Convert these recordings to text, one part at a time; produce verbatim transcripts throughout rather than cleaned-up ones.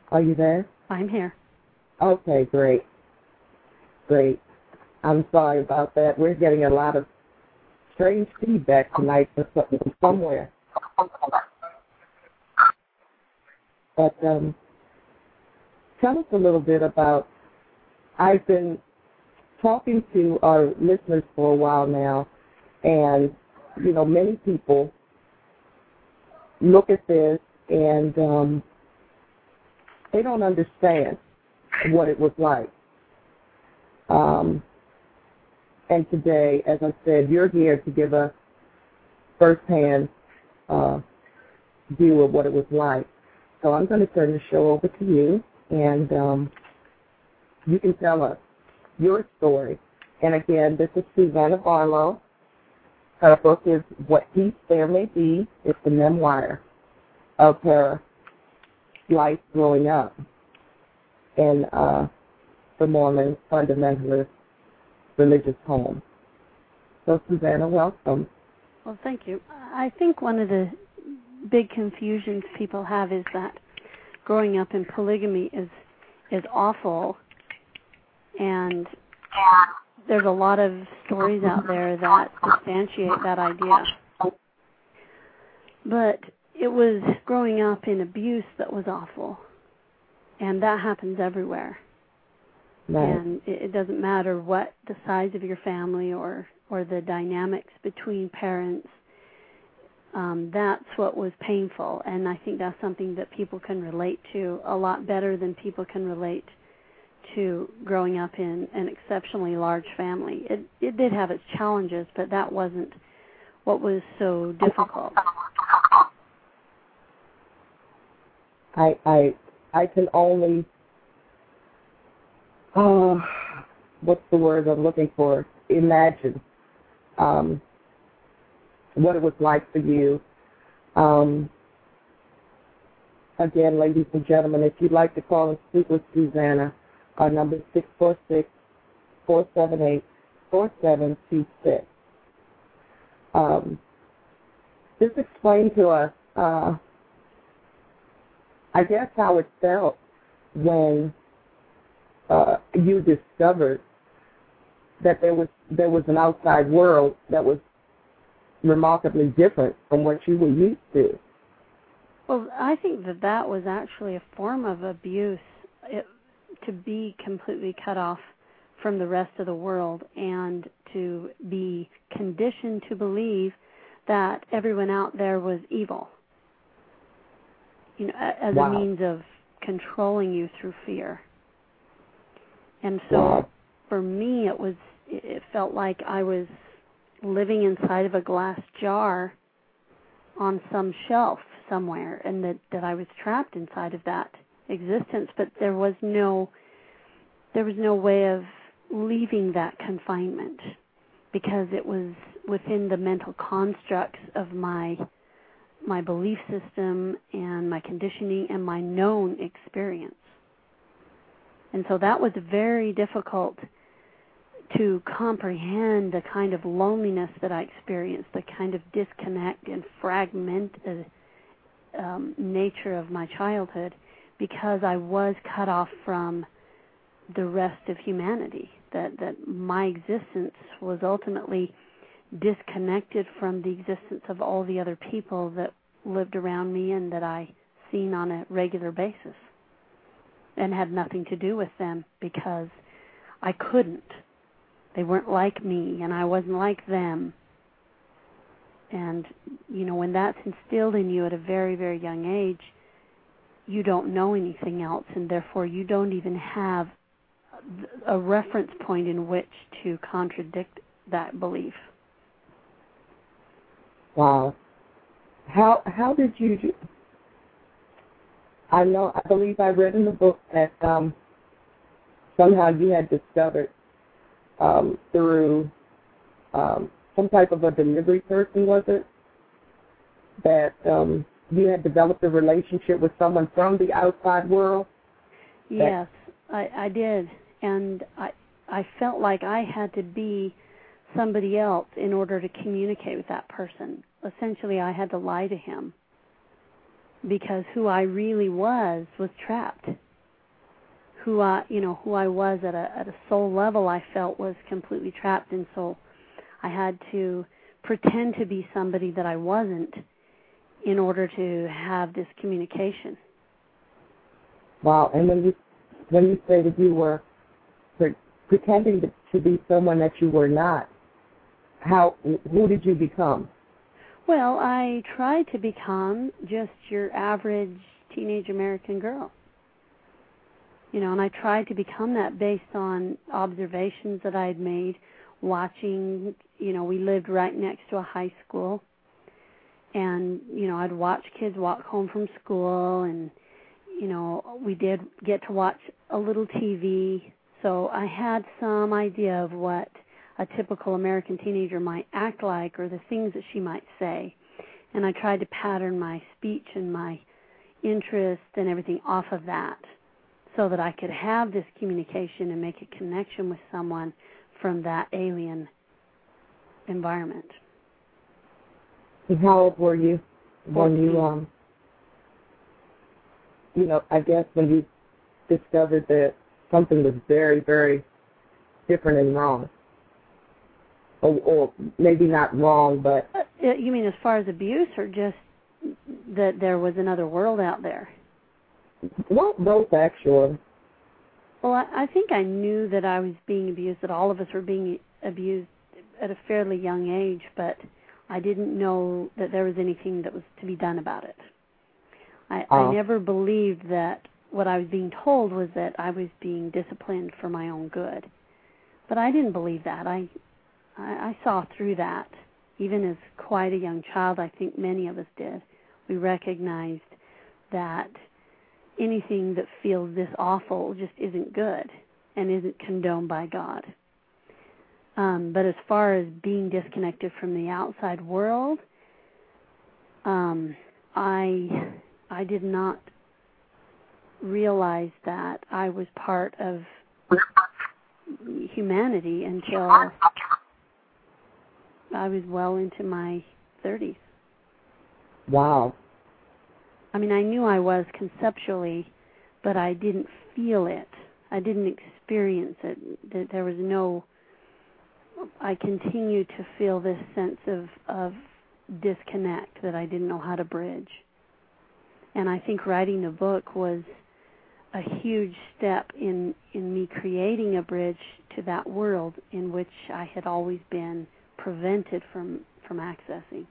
Are you there? I'm here. Okay, great. Great. I'm sorry about that. We're getting a lot of strange feedback tonight from somewhere. But um, tell us a little bit about, I've been talking to our listeners for a while now, and, you know, many people look at this and um, they don't understand what it was like. Um, and today, as I said, you're here to give a firsthand uh, view of what it was like. So I'm going to turn the show over to you, and um, you can tell us your story. And again, this is Susanna Barlow. Her book is What Peace There May Be. It's a memoir of her life growing up in uh, the Mormon fundamentalist religious home. So, Susanna, welcome. Well, thank you. I think one of the big confusions people have is that growing up in polygamy is is awful, and there's a lot of stories out there that substantiate that idea. But it was growing up in abuse that was awful, and that happens everywhere. Right. And it, it doesn't matter what the size of your family or, or the dynamics between parents. Um, that's what was painful, and I think that's something that people can relate to a lot better than people can relate to growing up in an exceptionally large family. It, it did have its challenges, but that wasn't what was so difficult. I I I can only uh, what's the word I'm looking for? Imagine um, what it was like for you. Um, again, ladies and gentlemen, if you'd like to call and speak with Susanna, our number is six four six, four seven eight, four seven two six. Um, just explain to us, uh, I guess, how it felt when uh, you discovered that there was there was an outside world that was remarkably different from what you were used to. Well, I think that that was actually a form of abuse, it, to be completely cut off from the rest of the world and to be conditioned to believe that everyone out there was evil, you know, as Wow. a means of controlling you through fear. And so Wow. for me, it was, it felt like I was living inside of a glass jar on some shelf somewhere, and that, that I was trapped inside of that existence, but there was no there was no way of leaving that confinement because it was within the mental constructs of my my belief system and my conditioning and my known experience. And so that was very difficult to comprehend the kind of loneliness that I experienced, the kind of disconnect and fragmented um, nature of my childhood, because I was cut off from the rest of humanity, that, that my existence was ultimately disconnected from the existence of all the other people that lived around me and that I seen on a regular basis, and had nothing to do with them because I couldn't. They weren't like me, and I wasn't like them. And, you know, when that's instilled in you at a very, very young age, you don't know anything else, and therefore you don't even have a reference point in which to contradict that belief. Wow. How how did you do? I know, I believe I read in the book that um, somehow you had discovered um, through um, some type of a delivery person, was it? That um, you had developed a relationship with someone from the outside world? Yes, I, I did. And I, I felt like I had to be somebody else in order to communicate with that person. Essentially, I had to lie to him. because who I really was was trapped. Who I, you know, who I was at a at a soul level, I felt was completely trapped, and so I had to pretend to be somebody that I wasn't in order to have this communication. Wow. And when you when you say that you were pre- pretending to, to be someone that you were not, how who did you become? Well, I tried to become just your average teenage American girl. You know, and I tried to become that based on observations that I had made, watching, you know, we lived right next to a high school. And, you know, I'd watch kids walk home from school, and, you know, we did get to watch a little T V. So I had some idea of what a typical American teenager might act like, or the things that she might say. And I tried to pattern my speech and my interest and everything off of that, so that I could have this communication and make a connection with someone from that alien environment. And how old were you when fourteen. you, um, you know, I guess when you discovered that something was very, very different and wrong? Or, or maybe not wrong, but... Uh, you mean as far as abuse, or just that there was another world out there? Well, both, actually. Well, I, I think I knew that I was being abused, that all of us were being abused at a fairly young age, but I didn't know that there was anything that was to be done about it. I, Uh, I never believed that what I was being told was that I was being disciplined for my own good. But I didn't believe that. I, I, I saw through that. Even as quite a young child, I think many of us did. We recognized that anything that feels this awful just isn't good and isn't condoned by God. Um, but as far as being disconnected from the outside world, um, I I did not realize that I was part of humanity until I was well into my thirties. wow. I mean, I knew I was conceptually, but I didn't feel it. I didn't experience it. There was no... I continued to feel this sense of, of disconnect that I didn't know how to bridge. And I think writing the book was a huge step in, in me creating a bridge to that world in which I had always been prevented from, from accessing.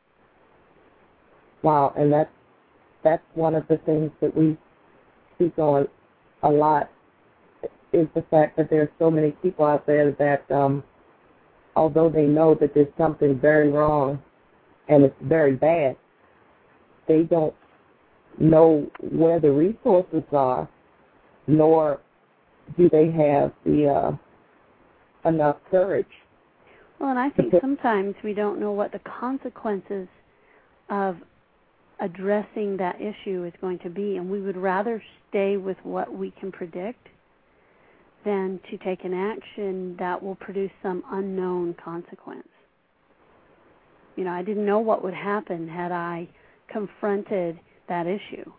Wow, and that's, that's one of the things that we speak on a lot, is the fact that there are so many people out there that, um, although they know that there's something very wrong and it's very bad, they don't know where the resources are, nor do they have the uh, enough courage. Well, and I think sometimes we don't know what the consequences of addressing that issue is going to be, and we would rather stay with what we can predict than to take an action that will produce some unknown consequence. You know, I didn't know what would happen had I confronted that issue.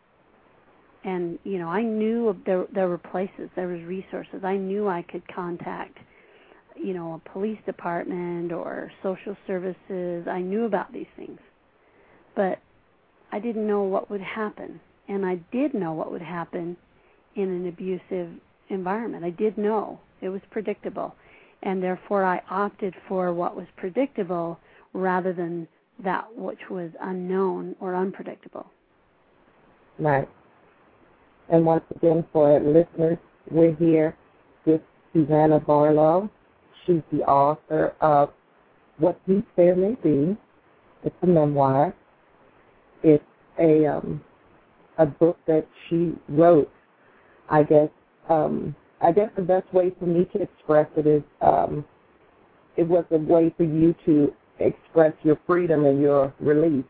And, you know, I knew there, there were places, there was resources. I knew I could contact, you know, a police department or social services. I knew about these things. But I didn't know what would happen. And I did know what would happen in an abusive environment. I did know. It was predictable. And therefore I opted for what was predictable rather than that which was unknown or unpredictable. Right. And once again, for our listeners, we're here with Susanna Barlow. She's the author of What Peace There May Be. It's a memoir. It's a um, a book that she wrote. I guess um, I guess the best way for me to express it is um, it was a way for you to express your freedom and your release.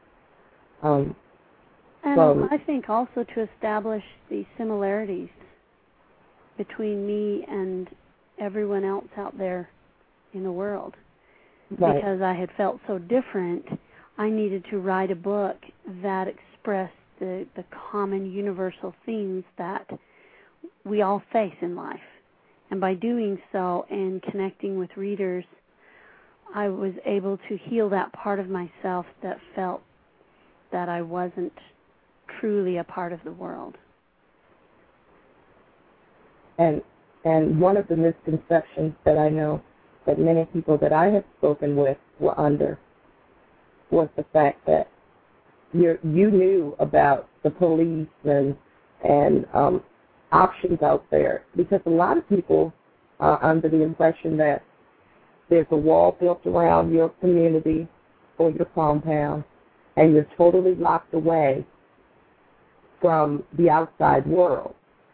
Um, and from, I think also to establish the similarities between me and everyone else out there in the world. right. Because I had felt so different, I needed to write a book that express the, the common universal themes that we all face in life. And by doing so and connecting with readers, I was able to heal that part of myself that felt that I wasn't truly a part of the world. And and one of the misconceptions that I know that many people that I have spoken with were under was the fact that you you knew about the police and and um, options out there, because a lot of people are under the impression that there's a wall built around your community or your compound, and you're totally locked away from the outside world.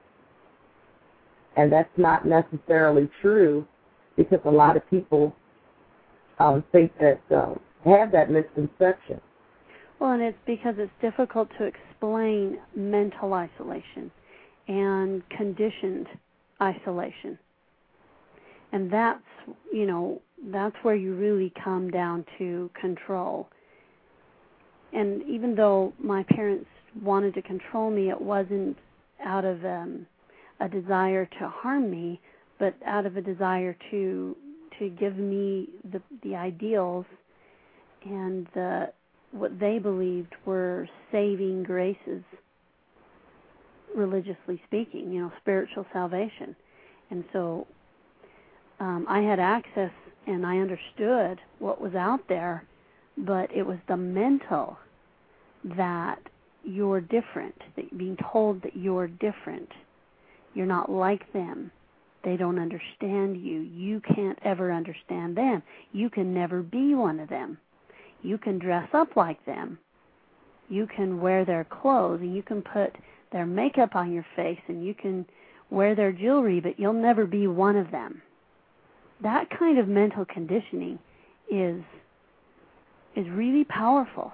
And that's not necessarily true, because a lot of people um, think that um, have that misconception. Well, and it's because it's difficult to explain mental isolation and conditioned isolation. And that's, you know, that's where you really come down to control. And even though my parents wanted to control me, it wasn't out of um, a desire to harm me, but out of a desire to to give me the the ideals and the, what they believed were saving graces, religiously speaking, you know, spiritual salvation. And so um, I had access and I understood what was out there, but it was the mental that you're different, that being told that you're different. You're not like them. They don't understand you. You can't ever understand them. You can never be one of them. You can dress up like them. You can wear their clothes, and you can put their makeup on your face, and you can wear their jewelry, but you'll never be one of them. That kind of mental conditioning is is really powerful.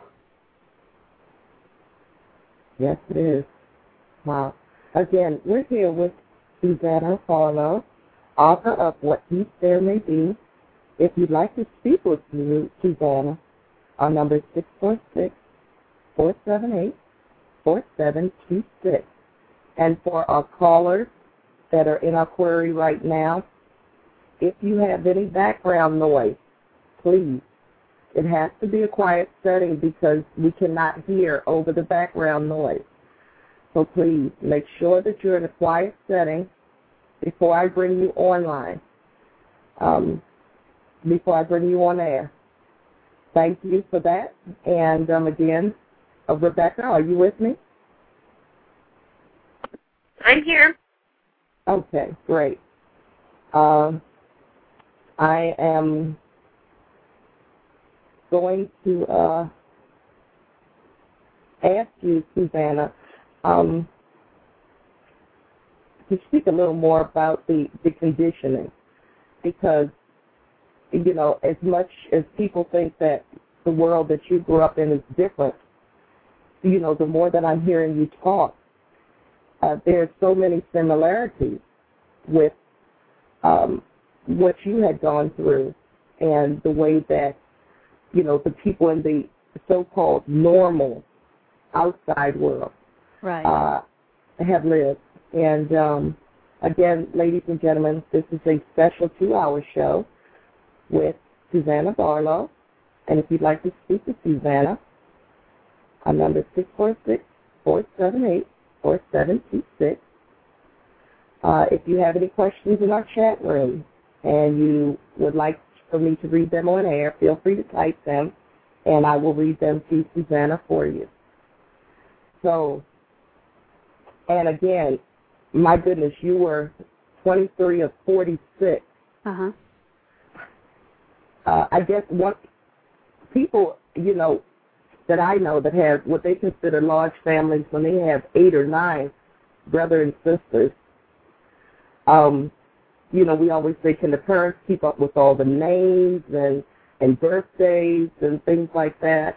Yes, it is. Wow. Again, we're here with Susannah Barlow, author of What Peace There May Be. If you'd like to speak with you, Susannah, our number is six four six, four seven eight, four seven two six. And for our callers that are in our query right now, if you have any background noise, please, it has to be a quiet setting because we cannot hear over the background noise. So please make sure that you're in a quiet setting before I bring you online, um, before I bring you on air. Thank you for that. And um, again, uh, Rebecca, are you with me? I'm here. Okay, great. Um, I am going to uh, ask you, Susannah, um, to speak a little more about the, the conditioning, because, you know, as much as people think that the world that you grew up in is different, you know, the more that I'm hearing you talk, uh, there are so many similarities with um, what you had gone through and the way that, you know, the people in the so-called normal outside world right. uh, have lived. And, um, again, ladies and gentlemen, this is a special two-hour show with Susannah Barlow. And if you'd like to speak to Susannah, our number is six four six, four seven eight, four seven two six. Uh, if you have any questions in our chat room and you would like for me to read them on air, feel free to type them, and I will read them to Susannah for you. So, and again, my goodness, you were twenty-three of forty-six. Uh-huh. Uh, I guess what people, you know, that I know that have what they consider large families, when they have eight or nine brothers and sisters, um, you know, we always say, can the parents keep up with all the names and, and birthdays and things like that?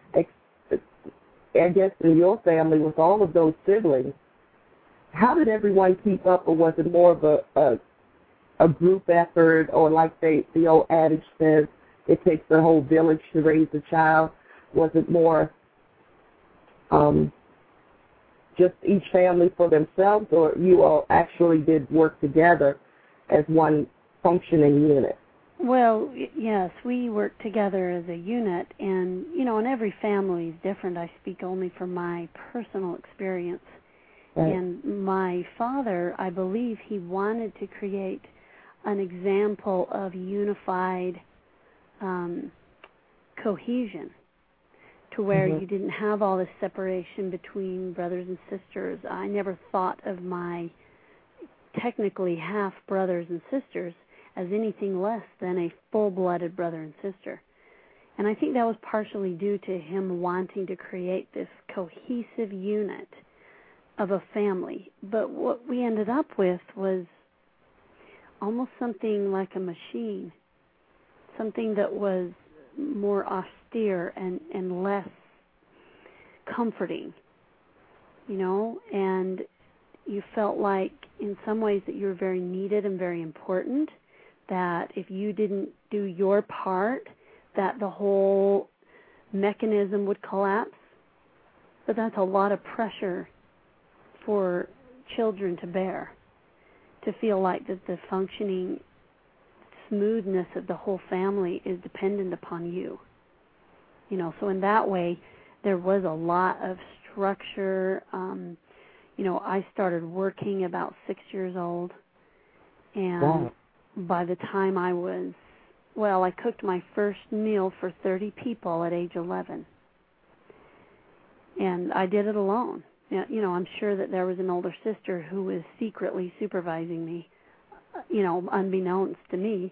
I guess in your family, with all of those siblings, how did everyone keep up, or was it more of a, a, a group effort, or like they, the old adage says, it takes the whole village to raise a child? Was it more um, just each family for themselves, or you all actually did work together as one functioning unit? Well, yes, we work together as a unit, and, you know, and every family is different. I speak only from my personal experience. Right. And my father, I believe he wanted to create an example of unified um, cohesion, to where mm-hmm. you didn't have all this separation between brothers and sisters. I never thought of my technically half brothers and sisters as anything less than a full-blooded brother and sister. And I think that was partially due to him wanting to create this cohesive unit of a family. But what we ended up with was almost something like a machine, something that was more austere and, and less comforting, you know, and you felt like in some ways that you were very needed and very important, that if you didn't do your part, that the whole mechanism would collapse. But that's a lot of pressure for children to bear, to feel like that the functioning smoothness of the whole family is dependent upon you. You know, so in that way, there was a lot of structure. Um, you know, I started working about six years old, and wow. by the time I was, well, I cooked my first meal for thirty people at age eleven, and I did it alone. You know, I'm sure that there was an older sister who was secretly supervising me, you know, unbeknownst to me.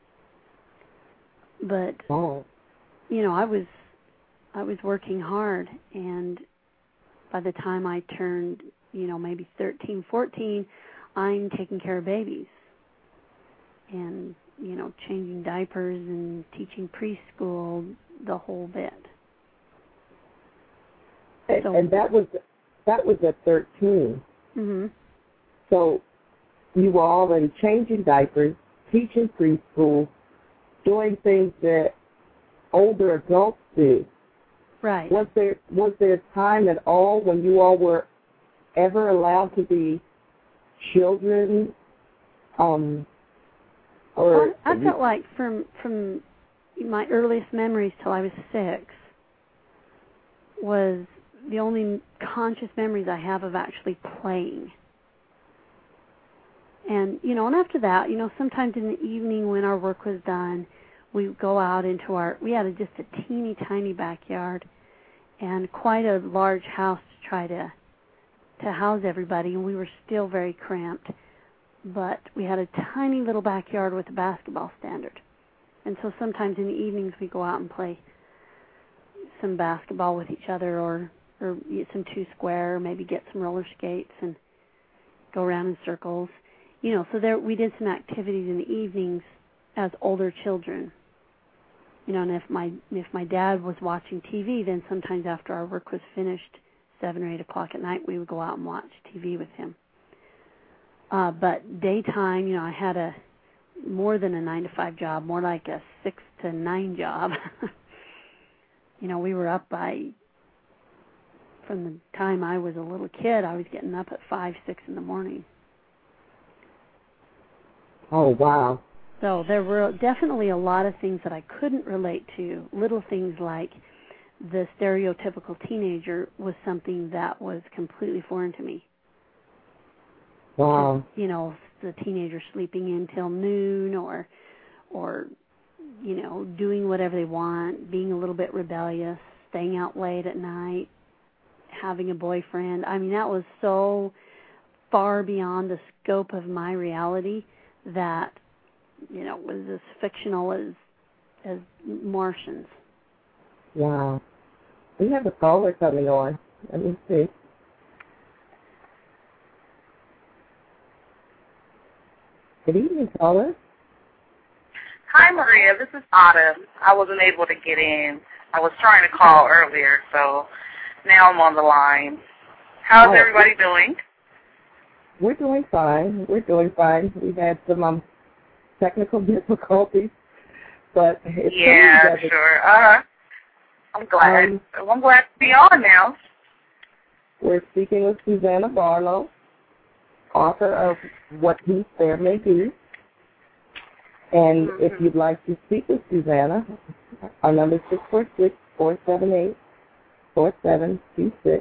But, oh. you know, I was I was working hard, and by the time I turned, you know, maybe thirteen, fourteen, I'm taking care of babies and, you know, changing diapers and teaching preschool, the whole bit. And, so, and that was that was at thirteen. Mm-hmm. So you were already changing diapers, teaching preschool, doing things that older adults do. Right. Was there was there a time at all when you all were ever allowed to be children? Um, or well, I felt like from from my earliest memories till I was six was the only conscious memories I have of actually playing. And, you know, and after that, you know, sometimes in the evening when our work was done, we would go out into our, we had a, just a teeny tiny backyard and quite a large house to try to, to house everybody, and we were still very cramped. But we had a tiny little backyard with a basketball standard. And so sometimes in the evenings we go out and play some basketball with each other, or, or some two-square, or maybe get some roller skates and go around in circles. You know, so there we did some activities in the evenings as older children. You know, and if my if my dad was watching T V, then sometimes after our work was finished, seven or eight o'clock at night, we would go out and watch T V with him. Uh, but daytime, you know, I had a more than a nine to five job, more like a six to nine job. You know, we were up by, from the time I was a little kid, I was getting up at five, six in the morning. Oh, wow. So there were definitely a lot of things that I couldn't relate to. Little things like the stereotypical teenager was something that was completely foreign to me. Wow. You know, the teenager sleeping in till noon, or, or, you know, doing whatever they want, being a little bit rebellious, staying out late at night, having a boyfriend. I mean, that was so far beyond the scope of my reality that, you know, was as fictional as as Martians. Wow. We have a caller coming on. Let me see. Good evening, caller. Hi, Maria. This is Autumn. I wasn't able to get in. I was trying to call earlier, so now I'm on the line. How's oh. everybody doing? We're doing fine. We're doing fine. We've had some um, technical difficulties, but it's yeah, sure. Uh huh. I'm glad. Um, I'm glad to be on now. We're speaking with Susanna Barlow, author of What Peace There May Be. And if you'd like to speak with Susanna, our number is six four six, four seven eight, four seven two six.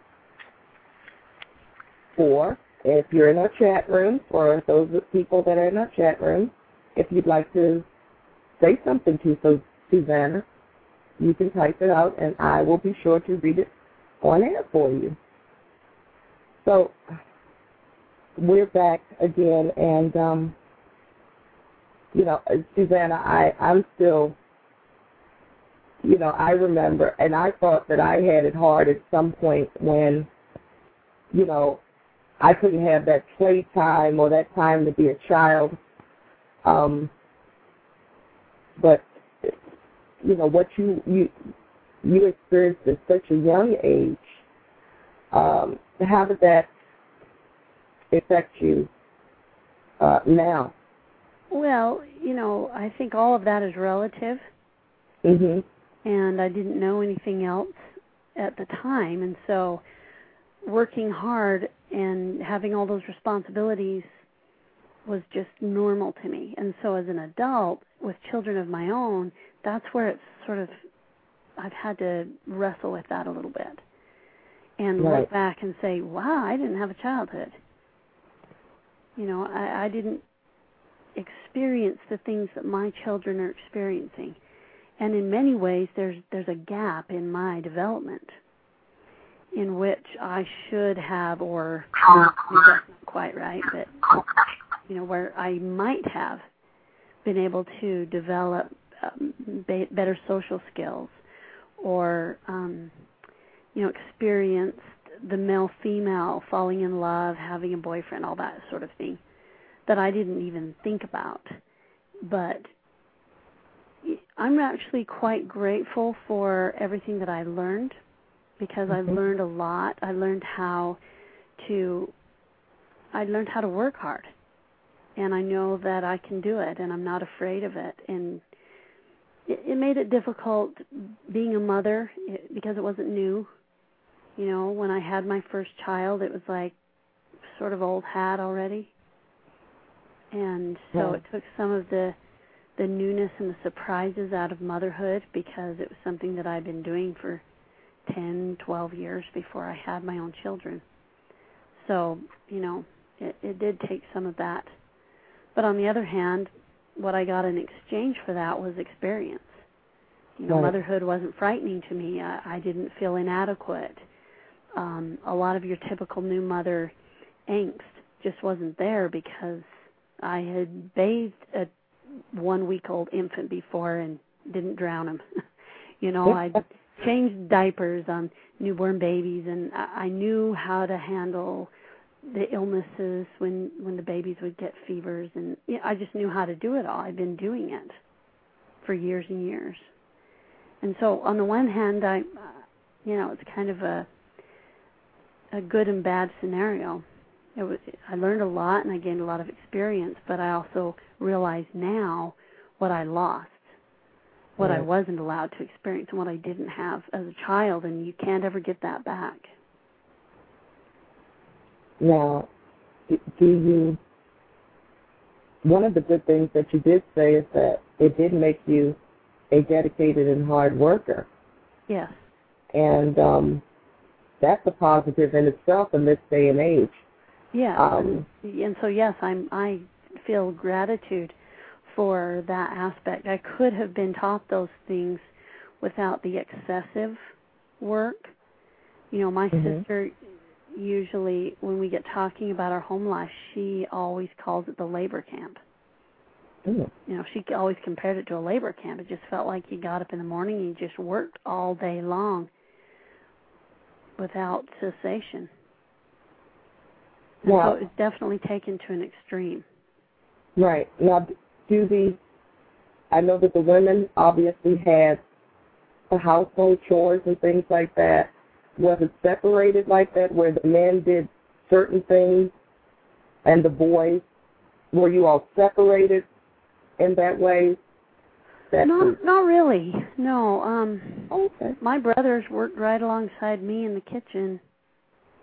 Or if you're in our chat room, or those people that are in our chat room, if you'd like to say something to Susanna, you can type it out, and I will be sure to read it on air for you. So we're back again, and um, you know, Susanna, I, I'm still, you know, I remember, and I thought that I had it hard at some point when, you know, I couldn't have that play time or that time to be a child. Um, but, you know, what you, you, you experienced at such a young age, um, how did that affect you uh, now? Well, you know, I think all of that is relative, mm-hmm. and I didn't know anything else at the time, and so working hard and having all those responsibilities was just normal to me. And so as an adult with children of my own, that's where it's sort of, I've had to wrestle with that a little bit and right. look back and say, wow, I didn't have a childhood. You know, I, I didn't experience the things that my children are experiencing. And in many ways, there's there's a gap in my development in which I should have, or that's not quite right, but, you know, where I might have been able to develop um, be- better social skills, or, um, you know, experienced the male-female falling in love, having a boyfriend, all that sort of thing, that I didn't even think about. But I'm actually quite grateful for everything that I learned, because mm-hmm. I learned a lot. I learned how to I learned how to work hard, and I know that I can do it, and I'm not afraid of it. And it, it made it difficult being a mother because it wasn't new. You know, when I had my first child, it was like sort of old hat already. And so yeah. it took some of the the newness and the surprises out of motherhood, because it was something that I'd been doing for ten, twelve years before I had my own children. So, you know, it, it did take some of that. But on the other hand, what I got in exchange for that was experience. You know, right. Motherhood wasn't frightening to me. I, I didn't feel inadequate. Um, a lot of your typical new mother angst just wasn't there, because I had bathed a one-week-old infant before and didn't drown him. You know, I changed diapers on newborn babies, and I knew how to handle the illnesses when, when the babies would get fevers, and you know, I just knew how to do it all. I've been doing it for years and years. And so on the one hand, I, you know, it's kind of a a good and bad scenario. It was, I learned a lot and I gained a lot of experience, but I also realize now what I lost, what right. I wasn't allowed to experience, and what I didn't have as a child, and you can't ever get that back. Now, do you, one of the good things that you did say is that it did make you a dedicated and hard worker. Yes. And um, that's a positive in itself in this day and age. Yeah, um, and, and so yes, I'm. I feel gratitude for that aspect. I could have been taught those things without the excessive work. You know, my mm-hmm. sister usually, when we get talking about our home life, she always calls it the labor camp. Mm. You know, she always compared it to a labor camp. It just felt like you got up in the morning and you just worked all day long without cessation. And wow. so it's definitely taken to an extreme. Right. Now, do the, I know that the women obviously had the household chores and things like that. Was it separated like that, where the men did certain things and the boys, were you all separated in that way? That not, was... not really. No. Um, okay. My brothers worked right alongside me in the kitchen,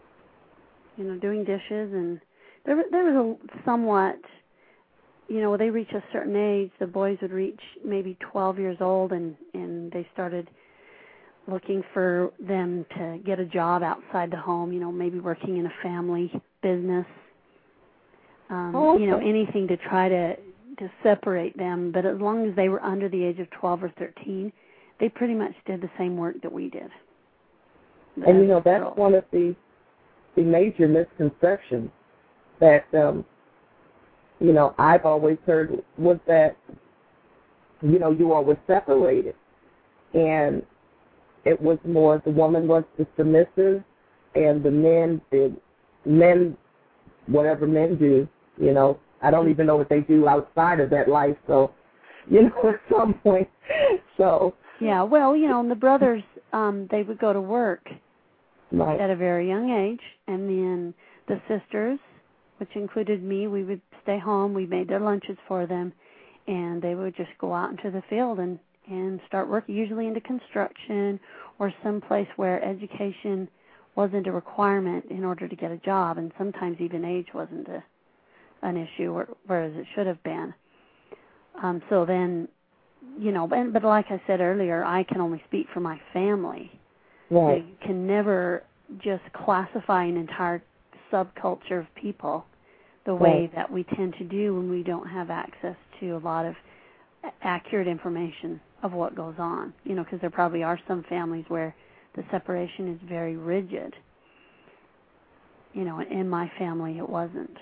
you know, doing dishes, and there was, there was a somewhat, you know, when they reach a certain age, the boys would reach maybe twelve years old, and, and they started looking for them to get a job outside the home, you know, maybe working in a family business, um, oh, okay. you know, anything to try to, to separate them. But as long as they were under the age of twelve or thirteen, they pretty much did the same work that we did. And, you know, that's one of the, the major misconceptions that, um, you know, I've always heard was that, you know, you all were separated. And it was more the woman was the submissive and the men did, men, whatever men do, you know. I don't even know what they do outside of that life, so, you know, at some point, so. Yeah, well, you know, and the brothers, um, they would go to work right. at a very young age, and then the sisters, which included me, we would stay home, we made their lunches for them, and they would just go out into the field and, and start working, usually into construction or some place where education wasn't a requirement in order to get a job, and sometimes even age wasn't a, an issue, whereas it should have been. Um, so then, you know, but, but like I said earlier, I can only speak for my family. Right. So you can never just classify an entire subculture of people the way right. that we tend to do when we don't have access to a lot of accurate information of what goes on. You know, because there probably are some families where the separation is very rigid. You know, in my family it wasn't.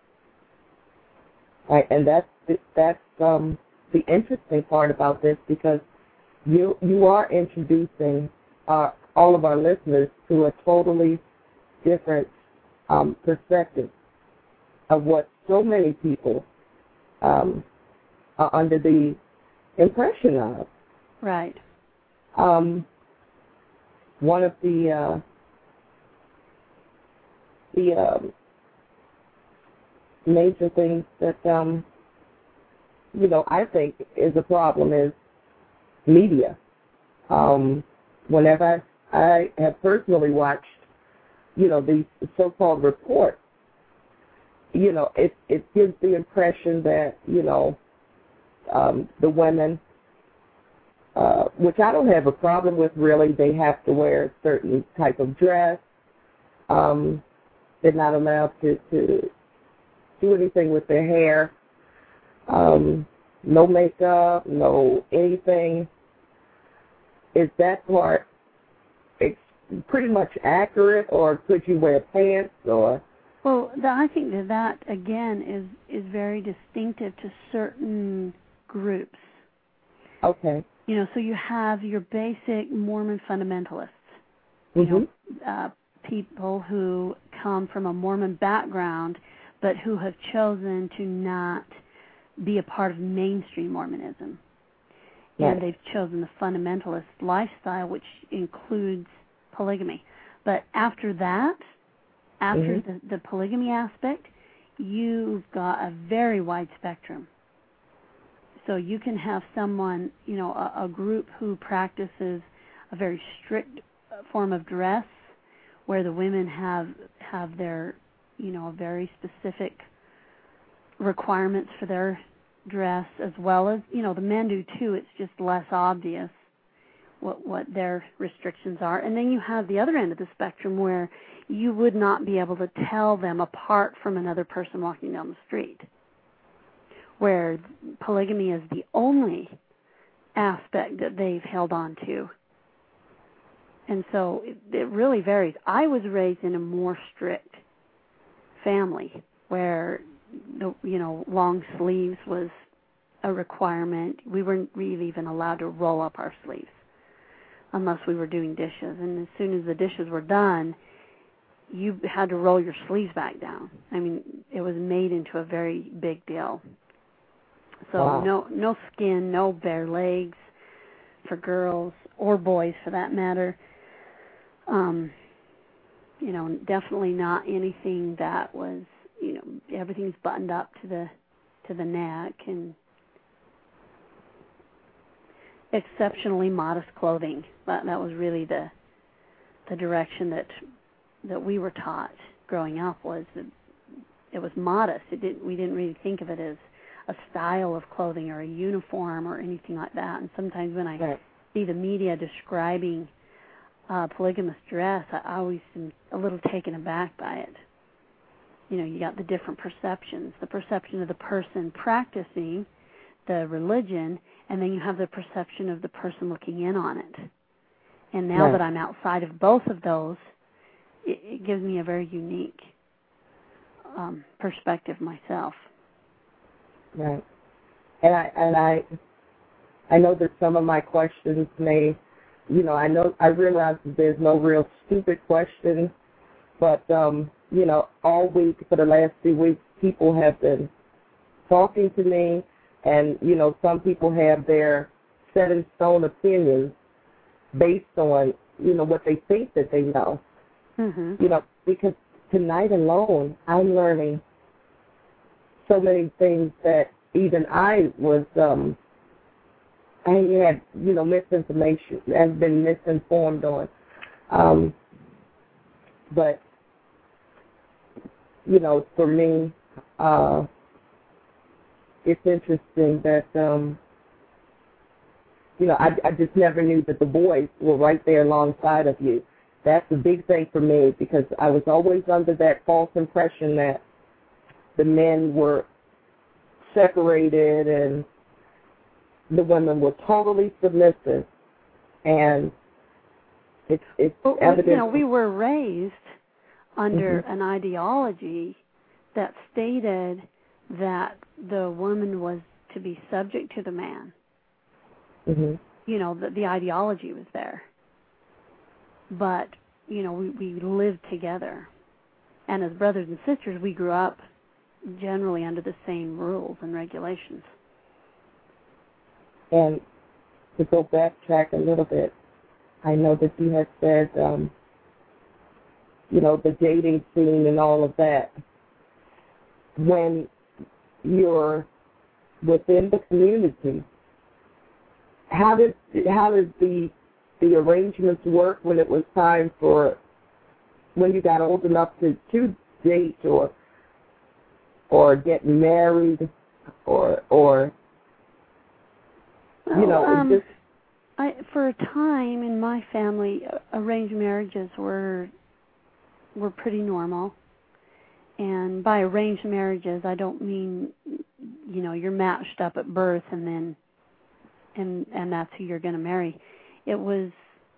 Right, and that's that's um, the interesting part about this, because you you are introducing our, all of our listeners to a totally different um, perspective of what so many people um, are under the impression of. Right. Um, one of the uh, the um, major things that um, you know I think is a problem is media. Um, whenever I have personally watched, you know, these so-called reports, you know, it it gives the impression that, you know, um, the women, uh, which I don't have a problem with really, they have to wear a certain type of dress. Um, they're not allowed to, to do anything with their hair, um, no makeup, no anything. Is that part pretty much accurate, or could you wear pants? Or well, the, I think that that again is is very distinctive to certain groups. Okay. You know, so you have your basic Mormon fundamentalists. You mm-hmm. know, uh, people who come from a Mormon background, but who have chosen to not be a part of mainstream Mormonism. Right. And they've chosen the fundamentalist lifestyle, which includes polygamy. But after that, after mm-hmm. the, the polygamy aspect, you've got a very wide spectrum. So you can have someone, you know, a, a group who practices a very strict form of dress, where the women have have their, you know, very specific requirements for their dress, as well as, you know, the men do too. It's just less obvious what what their restrictions are. And then you have the other end of the spectrum, where you would not be able to tell them apart from another person walking down the street, where polygamy is the only aspect that they've held on to. And so it, it really varies. I was raised in a more strict family where, the, you know, long sleeves was a requirement. We weren't really even allowed to roll up our sleeves unless we were doing dishes. And as soon as the dishes were done, you had to roll your sleeves back down. I mean, it was made into a very big deal. So wow. no no skin, no bare legs for girls or boys for that matter. Um, you know, definitely not anything that was, you know, everything's buttoned up to the to the neck, and exceptionally modest clothing. But that was really the the direction that that we were taught. growing up was that it was modest. It didn't. We didn't really think of it as a style of clothing or a uniform or anything like that. And sometimes when I right. see the media describing uh, polygamous dress, I always am a little taken aback by it. You know, you got the different perceptions, the perception of the person practicing the religion, and then you have the perception of the person looking in on it. And now right. that I'm outside of both of those, it, it gives me a very unique um, perspective myself. Right. And I and I I know that some of my questions may, you know, I know I realize that there's no real stupid questions, but um, you know, all week for the last few weeks, people have been talking to me, and you know, some people have their set in stone opinions based on, you know, what they think that they know. Mm-hmm. You know, because tonight alone, I'm learning so many things that even I was, um, I had, you know, misinformation, have been misinformed on. Um, but, you know, for me, uh, it's interesting that, um, you know, I, I just never knew that the boys were right there alongside of you. That's a big thing for me, because I was always under that false impression that the men were separated and the women were totally submissive. And it's it's well, evident. You know, we were raised under mm-hmm. an ideology that stated that the woman was to be subject to the man. Mm-hmm. You know, the, the ideology was there. But, you know, we, we lived together. And as brothers and sisters, we grew up generally under the same rules and regulations. And to go backtrack a little bit, I know that you had said, um, you know, the dating scene and all of that. When you're within the community, how did how did the the arrangements work when it was time for, when you got old enough to, to date or or get married or or you know, well, um, just I, for a time in my family, arranged marriages were were pretty normal. And by arranged marriages, I don't mean, you know, you're matched up at birth and then and and that's who you're going to marry. It was,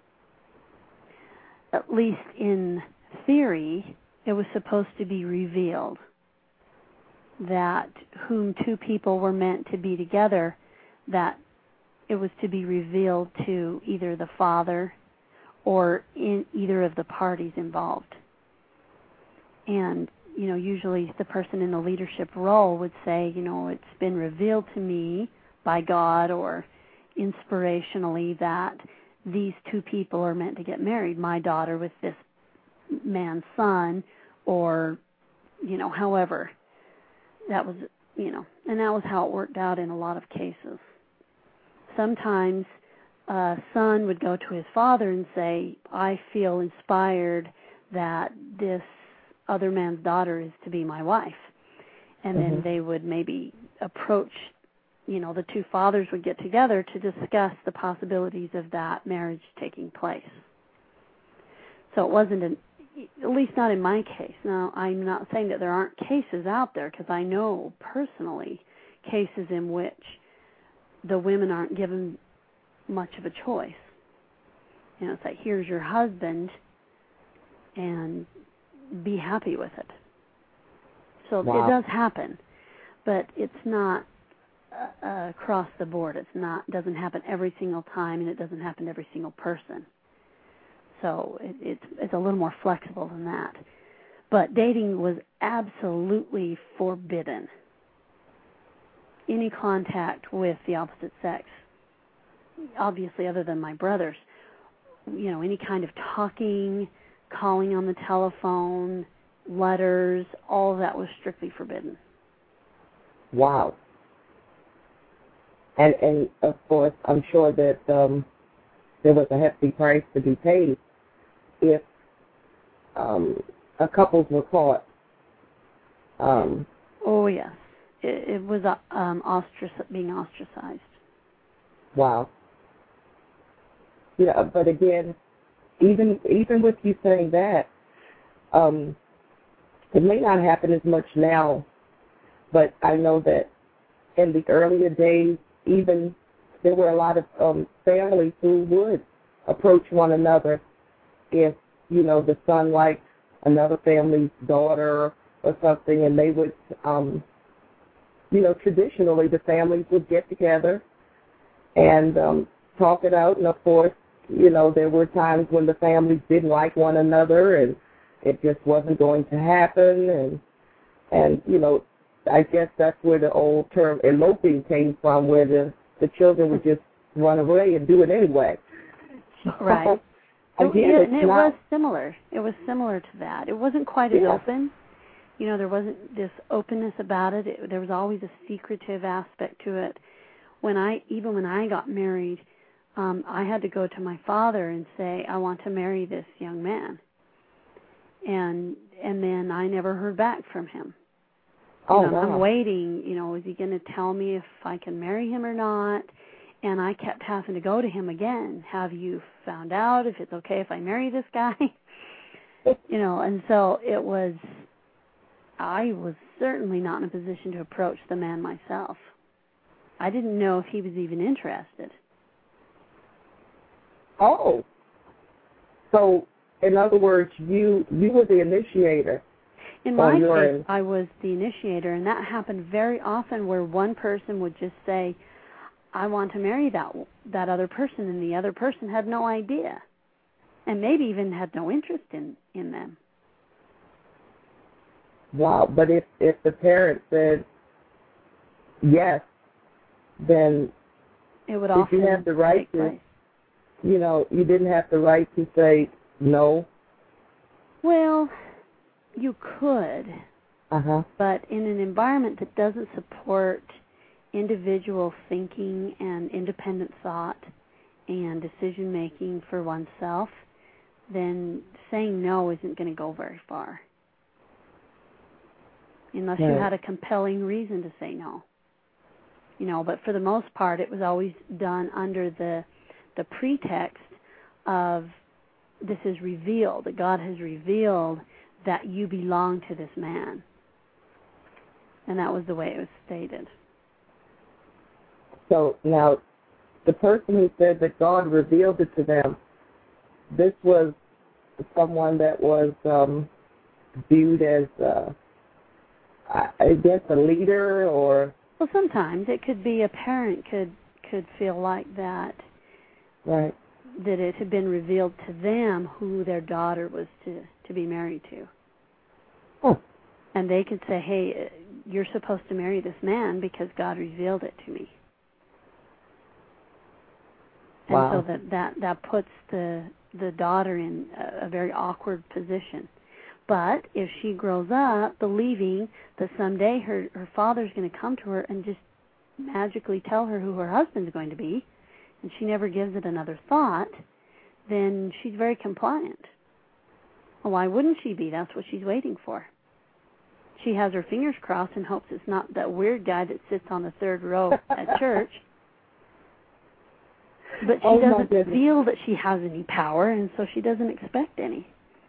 at least in theory, it was supposed to be revealed that whom two people were meant to be together, that it was to be revealed to either the father or in either of the parties involved. And, you know, usually the person in the leadership role would say, you know, it's been revealed to me by God or inspirationally that these two people are meant to get married, my daughter with this man's son, or, you know, however. That was, you know, and that was how it worked out in a lot of cases. Sometimes a son would go to his father and say, I feel inspired that this other man's daughter is to be my wife. And mm-hmm. then they would maybe approach, you know, the two fathers would get together to discuss the possibilities of that marriage taking place. So it wasn't, an, at least not in my case. Now, I'm not saying that there aren't cases out there, because I know personally cases in which the women aren't given much of a choice. You know, it's like, here's your husband, and be happy with it. So wow. it does happen, but it's not uh, across the board. It's not, doesn't happen every single time, and it doesn't happen to every single person. So it, it's it's a little more flexible than that. But dating was absolutely forbidden. Any contact with the opposite sex, obviously other than my brothers, you know, any kind of talking, calling on the telephone, letters, all of that was strictly forbidden. Wow. And, and of course, I'm sure that um, there was a hefty price to be paid if um, uh, couples were caught. Um, oh yes, it, it was uh, um, ostrac- being ostracized. Wow. Yeah, but again, even even with you saying that, um, it may not happen as much now, but I know that in the earlier days, even there were a lot of um, families who would approach one another if, you know, the son liked another family's daughter or something, and they would, um, you know, traditionally the families would get together and um, talk it out. And, of course, you know, there were times when the families didn't like one another and it just wasn't going to happen. And, and you know, I guess that's where the old term eloping came from, where the, the children would just run away and do it anyway. Right. So, it, again, it, it's and it not, was similar. It was similar to that. It wasn't quite as yeah. open. You know, there wasn't this openness about it. it. There was always a secretive aspect to it. When I, even when I got married, um, I had to go to my father and say, I want to marry this young man. And and then I never heard back from him. You oh, know, wow. I'm waiting, you know, is he going to tell me if I can marry him or not? And I kept having to go to him again. Have you found out if it's okay if I marry this guy? You know, and so it was, I was certainly not in a position to approach the man myself. I didn't know if he was even interested. Oh. So, in other words, you you were the initiator. In my your... case, I was the initiator, and that happened very often where one person would just say, I want to marry that that other person, and the other person had no idea, and maybe even had no interest in, in them. Wow, but if, if the parent said yes, then it would if often you have the right take to, place. you know, you didn't have the right to say no. Well, you could, Uh-huh. but in an environment that doesn't support individual thinking and independent thought and decision making for oneself, then saying no isn't going to go very far. Unless right. you had a compelling reason to say no. You know, but for the most part it was always done under the the pretext of this is revealed, that God has revealed that you belong to this man. And that was the way it was stated. So now, the person who said that God revealed it to them, this was someone that was um, viewed as, uh, I guess, a leader, or... Well, sometimes it could be a parent could could feel like that, right? That it had been revealed to them who their daughter was to, to be married to. Oh. And they could say, hey, you're supposed to marry this man because God revealed it to me. And wow. so that, that, that puts the the daughter in a, a very awkward position. But if she grows up believing that someday her, her father's going to come to her and just magically tell her who her husband's going to be, and she never gives it another thought, then she's very compliant. Well, why wouldn't she be? That's what she's waiting for. She has her fingers crossed and hopes it's not that weird guy that sits on the third row at church. But she oh doesn't feel that she has any power, and so she doesn't expect any.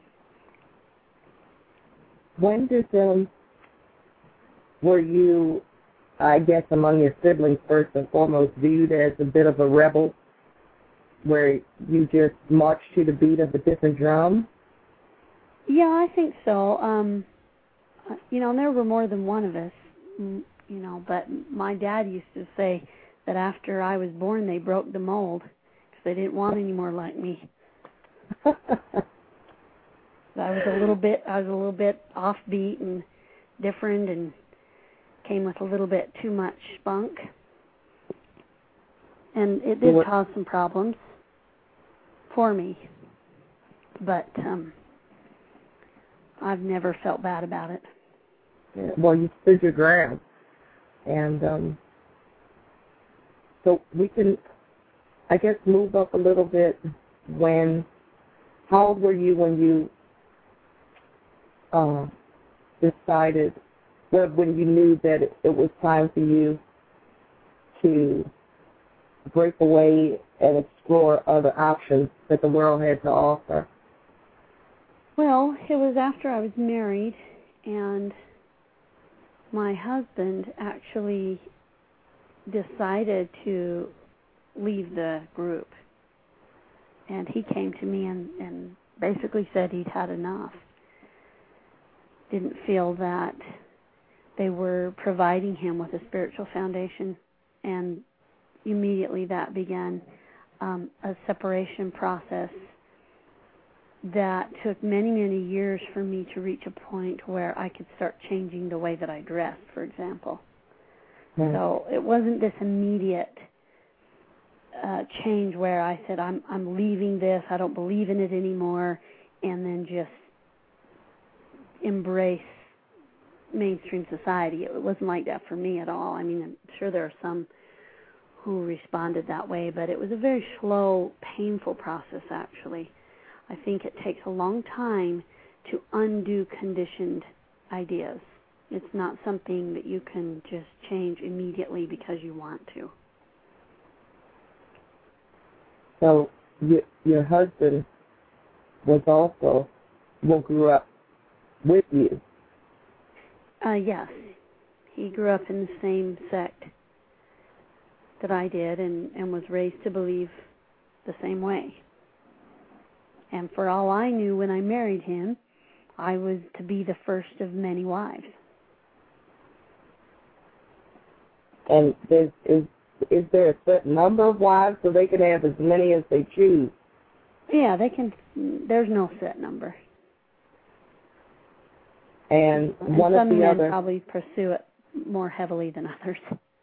When did um, were you, I guess, among your siblings, first and foremost, viewed as a bit of a rebel, where you just marched to the beat of a different drum? Yeah, I think so. Um, you know, and there were more than one of us, you know, but my dad used to say that after I was born, they broke the mold because they didn't want any more like me. I was a little bit, I was a little bit offbeat and different, and came with a little bit too much spunk, and it did what? cause some problems for me. But um, I've never felt bad about it. Yeah, well, you stood your ground, and um, so we can, I guess, move up a little bit. When, how old were you when you uh, decided, well, when you knew that it, it was time for you to break away and explore other options that the world had to offer? Well, it was after I was married, and my husband actually decided to leave the group. And he came to me and, and basically said he'd had enough. Didn't feel that they were providing him with a spiritual foundation, and immediately that began um, a separation process that took many, many years for me to reach a point where I could start changing the way that I dressed, for example. Mm. So it wasn't this immediate uh, change where I said, I'm, I'm leaving this, I don't believe in it anymore, and then just embrace mainstream society. It wasn't like that for me at all. I mean, I'm sure there are some who responded that way, but it was a very slow, painful process, actually. I think it takes a long time to undo conditioned ideas. It's not something that you can just change immediately because you want to. So you, your husband was also, well, grew up with you? Uh, yes. He grew up in the same sect that I did and, and was raised to believe the same way. And for all I knew when I married him, I was to be the first of many wives. And is, is, is there a certain number of wives so they can have as many as they choose? Yeah, they can. There's no set number. And, and one some of the men other probably pursue it more heavily than others.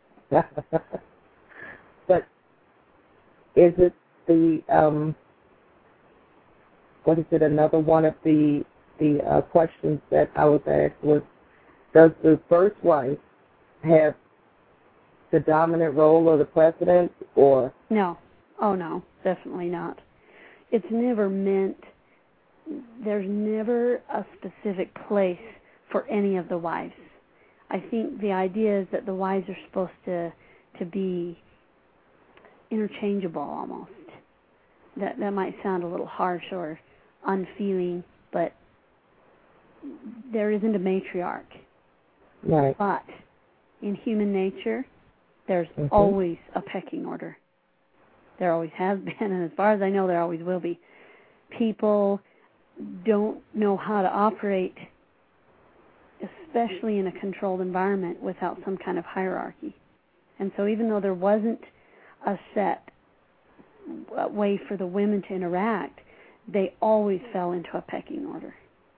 But is it the um, what is it? Another one of the the uh, questions that I was asked was, does the first wife have the dominant role of the president, or no? Oh no, definitely not. It's never meant. There's never a specific place for any of the wives. I think the idea is that the wives are supposed to to be interchangeable almost. That that might sound a little harsh or unfeeling, but there isn't a matriarch. right? But in human nature, there's mm-hmm. always a pecking order. There always has been, and as far as I know, there always will be. People don't know how to operate, especially in a controlled environment, without some kind of hierarchy. And so even though there wasn't a set way for the women to interact, they always fell into a pecking order.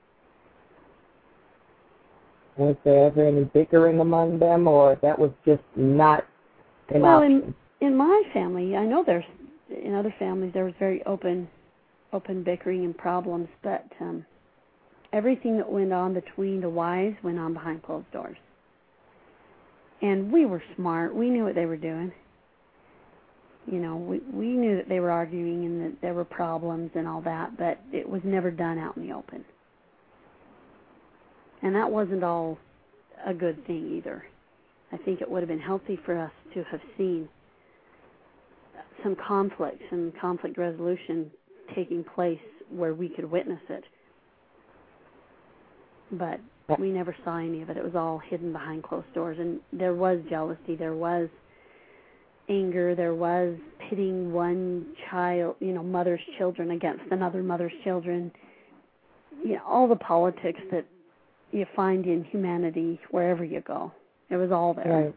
Was there ever any bickering among them, or that was just not an well, option? in in my family, I know there's in other families there was very open, open bickering and problems, but um, everything that went on between the wives went on behind closed doors. And we were smart. We knew what they were doing. You know, we we knew that they were arguing and that there were problems and all that, but it was never done out in the open. And that wasn't all a good thing either. I think it would have been healthy for us to have seen some conflict, some conflict resolution taking place where we could witness it. But we never saw any of it. It was all hidden behind closed doors. And there was jealousy, there was anger, there was pitting one child, you know, mother's children against another mother's children. You know, all the politics that you find in humanity wherever you go. It was all there. Right.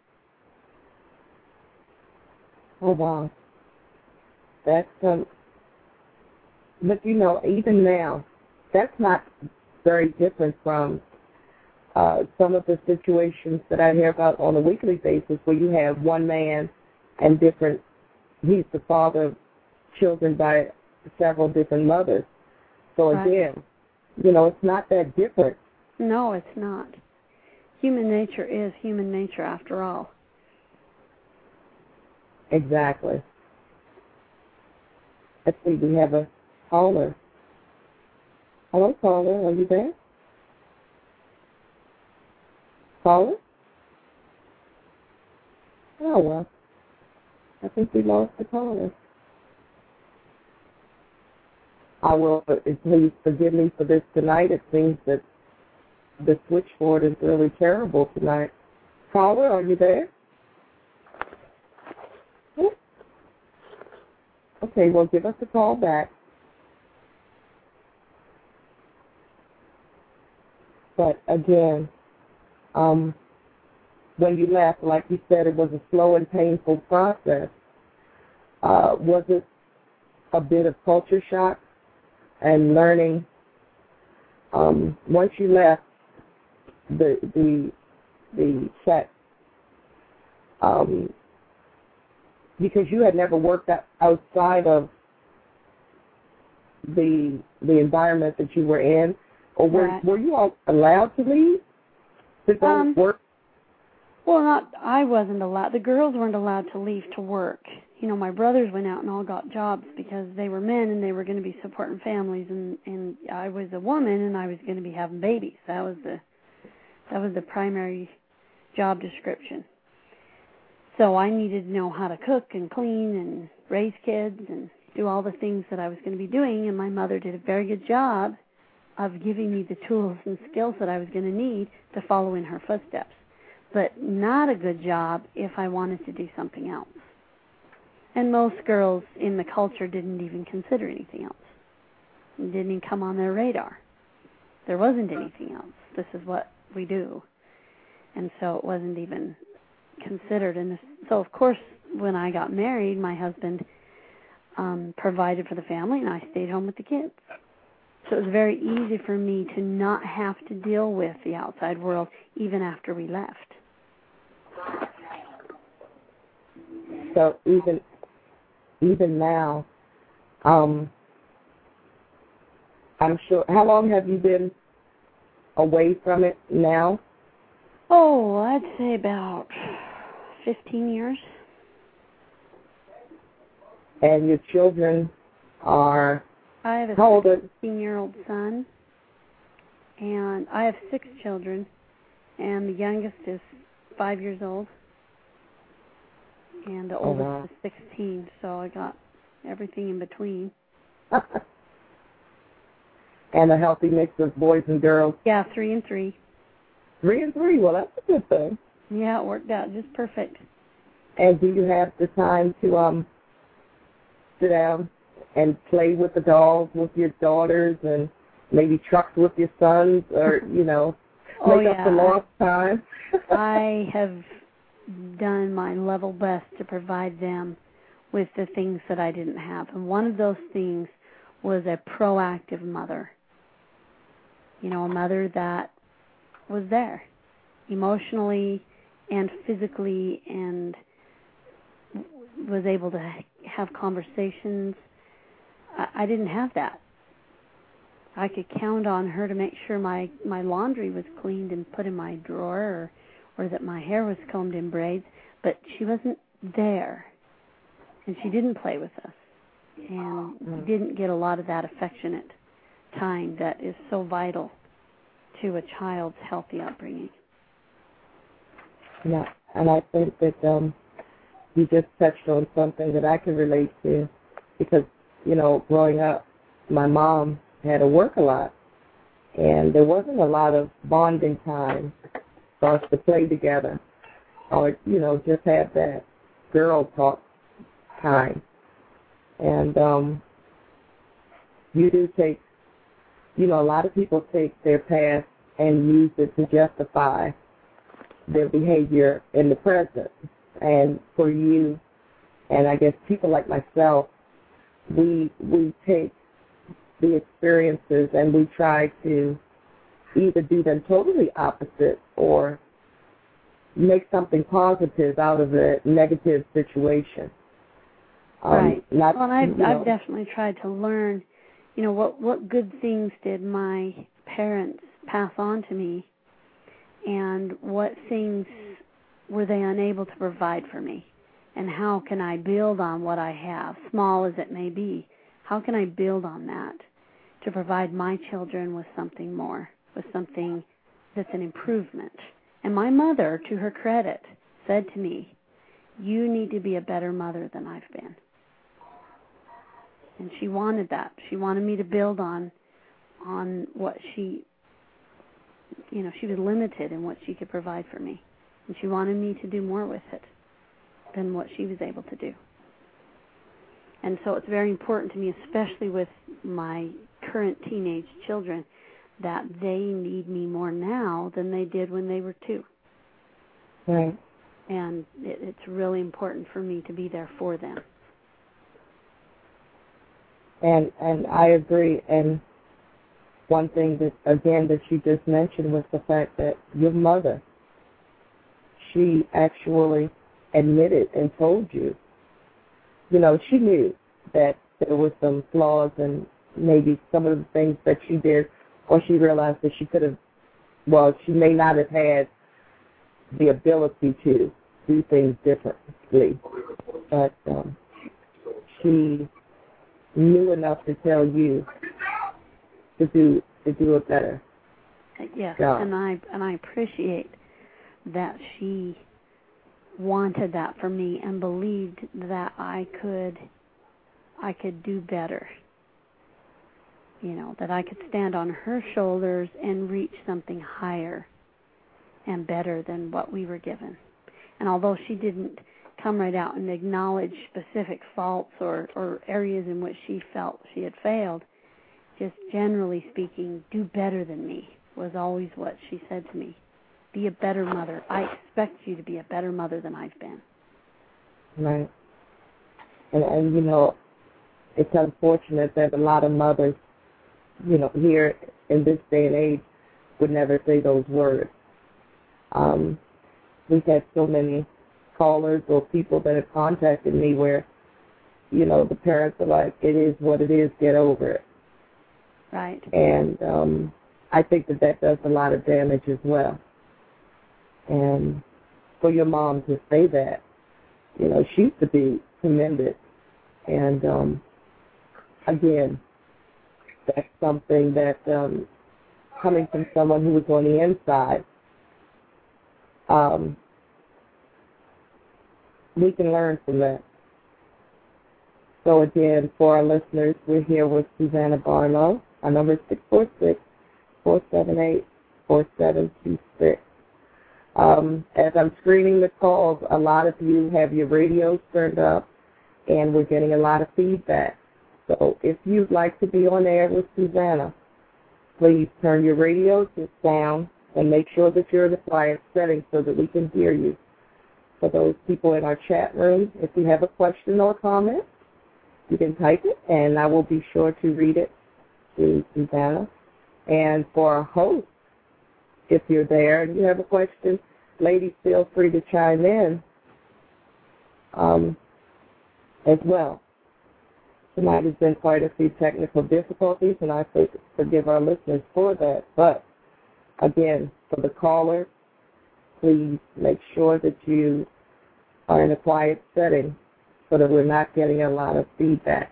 Oh, wow. That's, um, but you know, even now, that's not very different from uh, some of the situations that I hear about on a weekly basis where you have one man and different, he's the father of children by several different mothers. So right. again, you know, it's not that different. No, it's not. Human nature is human nature after all. Exactly. Let's see, we have a caller. Hello, caller. Are you there? Caller? Oh, well. I think we lost the caller. I will, please forgive me for this tonight. It seems that the switchboard is really terrible tonight. Caller, are you there? Okay, well, give us a call back. But again, um, when you left, like you said, it was a slow and painful process. Uh, was it a bit of culture shock and learning? Um, once you left the the the set, um, because you had never worked outside of the the environment that you were in, or were Right. were you all allowed to leave to go Um, work? Well, not I wasn't allowed. The girls weren't allowed to leave to work. You know, my brothers went out and all got jobs because they were men and they were going to be supporting families, and and I was a woman and I was going to be having babies. That was the that was the primary job description. So I needed to know how to cook and clean and raise kids and do all the things that I was going to be doing, and my mother did a very good job of giving me the tools and skills that I was going to need to follow in her footsteps. But not a good job if I wanted to do something else. And most girls in the culture didn't even consider anything else. It didn't even come on their radar. There wasn't anything else. This is what we do. And so it wasn't even considered. And so, of course, when I got married, my husband um, provided for the family, and I stayed home with the kids. So it was very easy for me to not have to deal with the outside world even after we left. So even even now, um, I'm sure. How long have you been away from it now? Oh, I'd say about fifteen years. And your children are I have a how old are sixteen-year-old son, and I have six children, and the youngest is five years old, and the Oh, oldest wow. is sixteen, so I got everything in between. and a healthy mix of boys and girls? Yeah, three and three. Three and three. Well, that's a good thing. Yeah, it worked out just perfect. And do you have the time to um sit down and play with the dolls with your daughters and maybe trucks with your sons, or, you know, Oh, make yeah. up the lost time? I have done my level best to provide them with the things that I didn't have. And one of those things was a proactive mother. You know, a mother that was there emotionally and physically and was able to have conversations. I, I didn't have that. I could count on her to make sure my, my laundry was cleaned and put in my drawer, or, or that my hair was combed in braids, but she wasn't there. And she didn't play with us. And we didn't get a lot of that affectionate time that is so vital to a child's healthy upbringing. Yeah, and I think that um, you just touched on something that I can relate to, because, you know, growing up, my mom had to work a lot, and there wasn't a lot of bonding time for us to play together, or, you know, just have that girl talk time. And um, you do take, you know, a lot of people take their past and use it to justify their behavior in the present. And for you, and I guess people like myself, we we take the experiences and we try to either do them totally opposite or make something positive out of a negative situation. Um, right. Not, well, and I've, you know, I've definitely tried to learn, you know, what, what good things did my parents pass on to me, and what things were they unable to provide for me, and how can I build on what I have, small as it may be. How can I build on that to provide my children with something more, with something that's an improvement, And my mother, to her credit, said to me, you need to be a better mother than I've been. And she wanted that. She wanted me to build on on what she, you know, she was limited in what she could provide for me. And she wanted me to do more with it than what she was able to do. And so it's very important to me, especially with my current teenage children, that they need me more now than they did when they were two. Right. And it, it's really important for me to be there for them. And and I agree. And one thing that, again, that you just mentioned was the fact that your mother, she actually admitted and told you, you know, she knew that there were some flaws and maybe some of the things that she did, or she realized that she could have, well, she may not have had the ability to do things differently. But um, she knew enough to tell you to do to do it better. Yes, job. and I and I appreciate that she wanted that for me and believed that I could I could do better. You know, that I could stand on her shoulders and reach something higher and better than what we were given. And although she didn't come right out and acknowledge specific faults or, or areas in which she felt she had failed, just generally speaking, do better than me was always what she said to me. Be a better mother. I expect you to be a better mother than I've been. Right. And, and you know, it's unfortunate that a lot of mothers, you know, here in this day and age would never say those words. Um, we've had so many callers or people that have contacted me where, you know, the parents are like, it is what it is, get over it. Right. And um, I think that that does a lot of damage as well. And for your mom to say that, you know, she's to be commended. And, um, again, that's something that, um, coming from someone who was on the inside, um, we can learn from that. So, again, for our listeners, we're here with Susanna Barlow. Our number is six four six, four seven eight, four seven two six. Um, as I'm screening the calls, a lot of you have your radios turned up, and we're getting a lot of feedback. So if you'd like to be on air with Susanna, please turn your radios down and make sure that you're in the quiet setting so that we can hear you. For those people in our chat room, if you have a question or comment, you can type it, and I will be sure to read it to Susanna. And for our host, if you're there and you have a question, ladies, feel free to chime in um, as well. Tonight has been quite a few technical difficulties, and I forgive our listeners for that. But, again, for the caller, please make sure that you are in a quiet setting so that we're not getting a lot of feedback.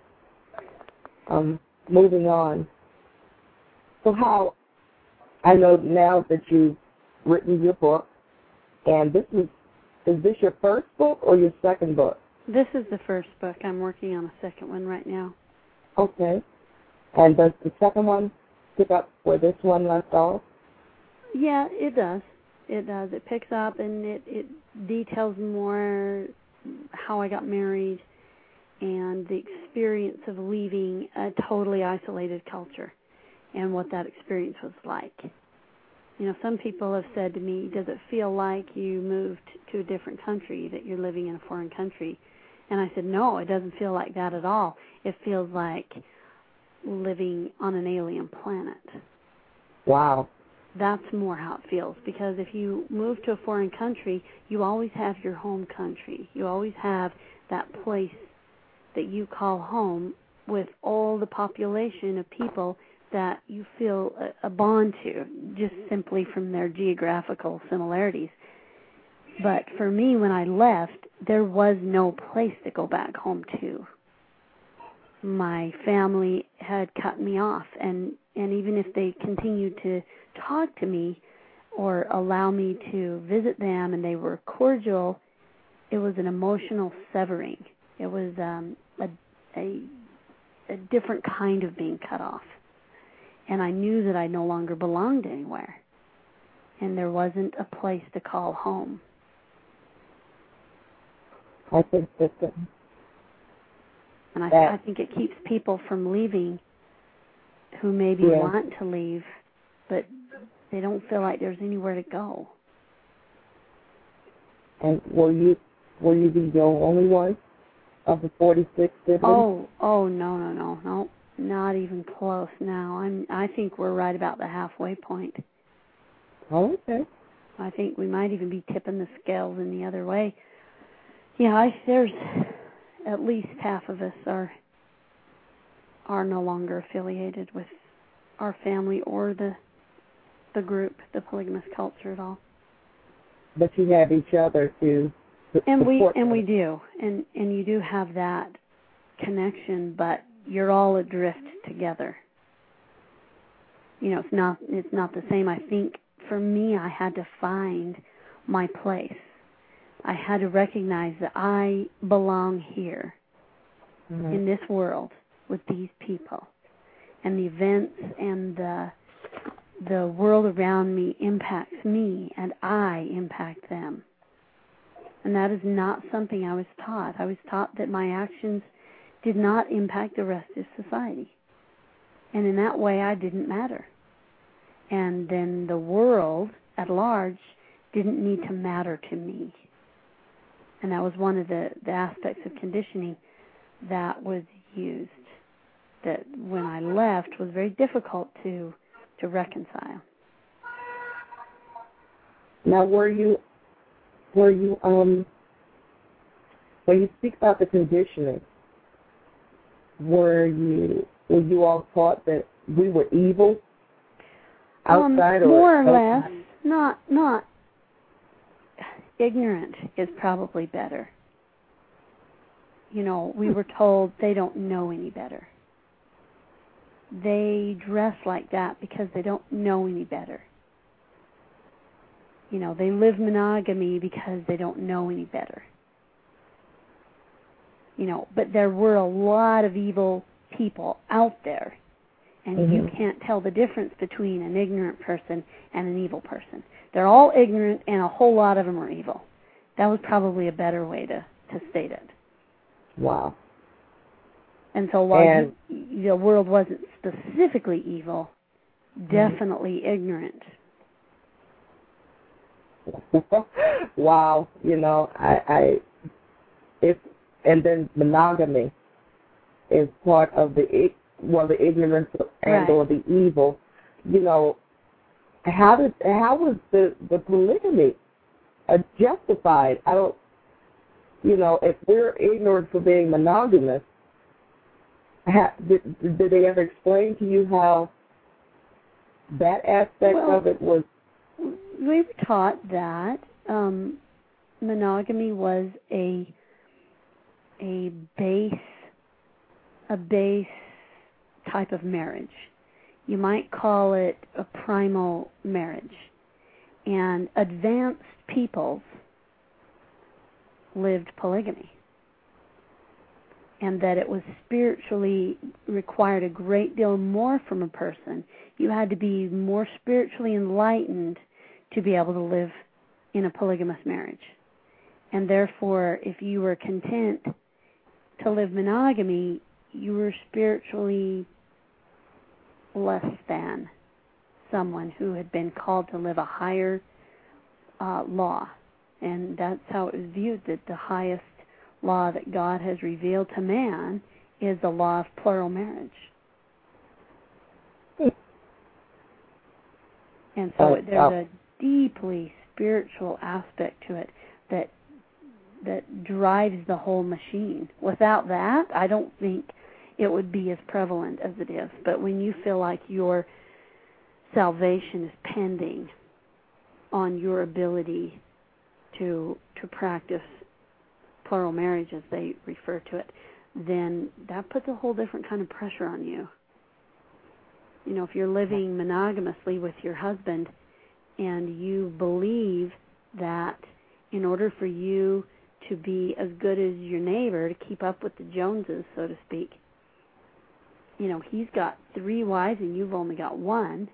Um, moving on. So how, I know now that you've written your book, and this is, is this your first book or your second book? This is the first book. I'm working on a second one right now. Okay. And does the second one pick up where this one left off? Yeah, it does. It does. It picks up and it, it details more how I got married and the experience of leaving a totally isolated culture and what that experience was like. You know, some people have said to me, does it feel like you moved to a different country, that you're living in a foreign country? And I said, no, it doesn't feel like that at all. It feels like living on an alien planet. Wow. That's more how it feels, because if you move to a foreign country, you always have your home country. You always have that place that you call home with all the population of people that you feel a, a bond to, just simply from their geographical similarities. But for me, when I left, there was no place to go back home to. My family had cut me off, and, and even if they continued to talk to me or allow me to visit them, and they were cordial, it was an emotional severing. It was um, a, a a different kind of being cut off. And I knew that I no longer belonged anywhere. And there wasn't a place to call home. I think that, uh, and I, that I think it keeps people from leaving who maybe yeah. want to leave, but they don't feel like there's anywhere to go. And will you will you be the only one of the forty-six siblings? Oh, oh no, no, no, no, not even close. Now I'm. I think we're right about the halfway point. Oh, okay. I think we might even be tipping the scales in the other way. Yeah, I, there's at least half of us are are no longer affiliated with our family or the the group, the polygamous culture at all. But you have each other to, to and we support and them. we do, and and you do have that connection, but you're all adrift together. You know, it's not it's not the same. I think for me, I had to find my place. I had to recognize that I belong here mm-hmm. in this world with these people, and the events and the the world around me impacts me, and I impact them. And that is not something I was taught. I was taught that my actions did not impact the rest of society. And in that way, I didn't matter. And then the world at large didn't need to matter to me. And that was one of the, the aspects of conditioning that was used, that when I left was very difficult to to reconcile. Now, were you, were you, um, when you speak about the conditioning, were you, were you all taught that we were evil outside, um, more or or less, not not ignorant is probably better. You know, we were told they don't know any better. They dress like that because they don't know any better. You know, they live monogamy because they don't know any better. You know, but there were a lot of evil people out there, and mm-hmm. you can't tell the difference between an ignorant person and an evil person. They're all ignorant, and a whole lot of them are evil. That was probably a better way to, to state it. Wow. And so while and, you, the world wasn't specifically evil, definitely mm-hmm. ignorant. Wow. You know, I, I, if, and then monogamy is part of the, well, the ignorance and right. or the evil. You know, how did, how was the, the polygamy uh, justified? I don't, you know, if we're ignorant for being monogamous, ha, did, did they ever explain to you how that aspect well, of it was? We were taught that um, monogamy was a a base a base type of marriage. You might call it a primal marriage. And advanced peoples lived polygamy. And that it was spiritually required a great deal more from a person. You had to be more spiritually enlightened to be able to live in a polygamous marriage. And therefore, if you were content to live monogamy, you were spiritually less than someone who had been called to live a higher uh, law. And that's how it was viewed, that the highest law that God has revealed to man is the law of plural marriage. And so Oh, there's oh. a deeply spiritual aspect to it that that drives the whole machine. Without that, I don't think it would be as prevalent as it is. But when you feel like your salvation is pending on your ability to to practice plural marriage, as they refer to it, then that puts a whole different kind of pressure on you. You know, if you're living monogamously with your husband and you believe that in order for you to be as good as your neighbor, to keep up with the Joneses, so to speak, you know, he's got three wives and you've only got one,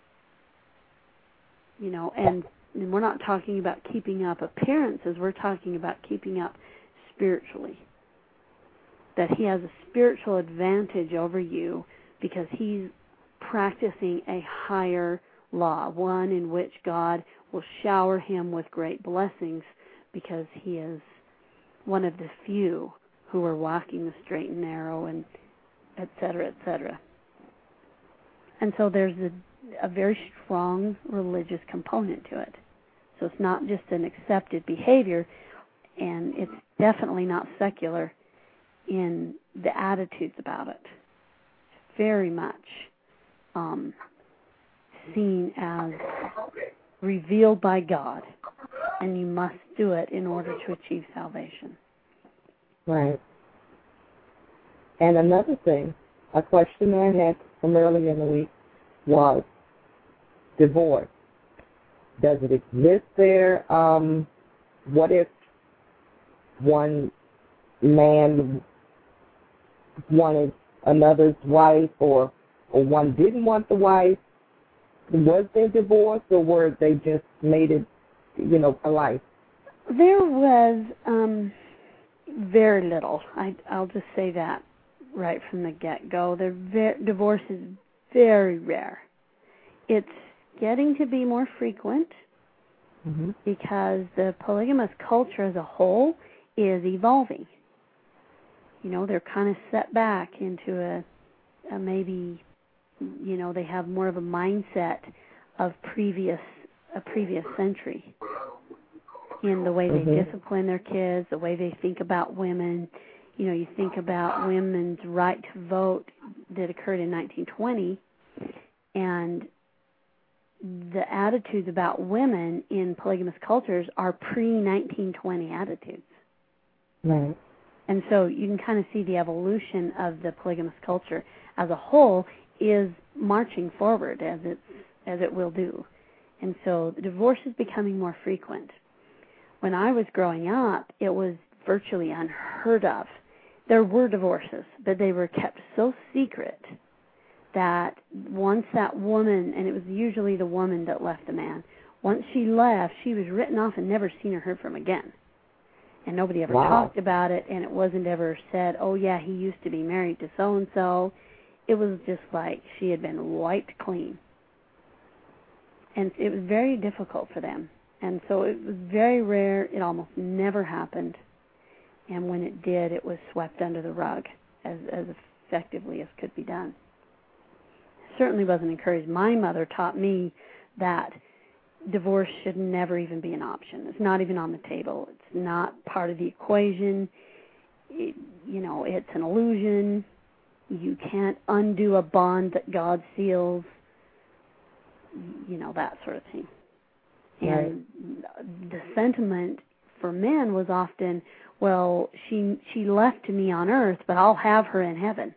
you know, and, and we're not talking about keeping up appearances, we're talking about keeping up spiritually. That he has a spiritual advantage over you because he's practicing a higher law, one in which God will shower him with great blessings because he is one of the few who are walking the straight and narrow, and et cetera, et cetera. And so there's a, a very strong religious component to it. So it's not just an accepted behavior, and it's definitely not secular in the attitudes about it. It's very much um, seen as revealed by God, and you must do it in order to achieve salvation. Right. And another thing, a question I had from earlier in the week was divorce. Does it exist there? Um, what if one man wanted another's wife, or, or one didn't want the wife? Was there divorce, or were they just made it, you know, for life? There was um, very little. I, I'll just say that right from the get-go. Ver- divorce is very rare. It's getting to be more frequent mm-hmm. because the polygamous culture as a whole is evolving. You know, they're kind of set back into a, a maybe, you know, they have more of a mindset of previous a previous century in the way mm-hmm. they discipline their kids, the way they think about women. You know, you think about women's right to vote that occurred in nineteen twenty, and the attitudes about women in polygamous cultures are pre nineteen twenty attitudes. Right. And so you can kind of see the evolution of the polygamous culture as a whole is marching forward as it's as it will do. And so the divorce is becoming more frequent. When I was growing up, it was virtually unheard of. There were divorces, but they were kept so secret that once that woman, and it was usually the woman that left the man, once she left, she was written off and never seen or heard from again. And nobody ever wow. talked about it, and it wasn't ever said, oh, yeah, he used to be married to so-and-so. It was just like she had been wiped clean. And it was very difficult for them. And so it was very rare. It almost never happened. And when it did, it was swept under the rug as, as effectively as could be done. It certainly wasn't encouraged. My mother taught me that divorce should never even be an option. It's not even on the table. It's not part of the equation. It, you know, it's an illusion. You can't undo a bond that God seals. You know, that sort of thing. And right. the sentiment for men was often, well, she she left me on earth, but I'll have her in heaven.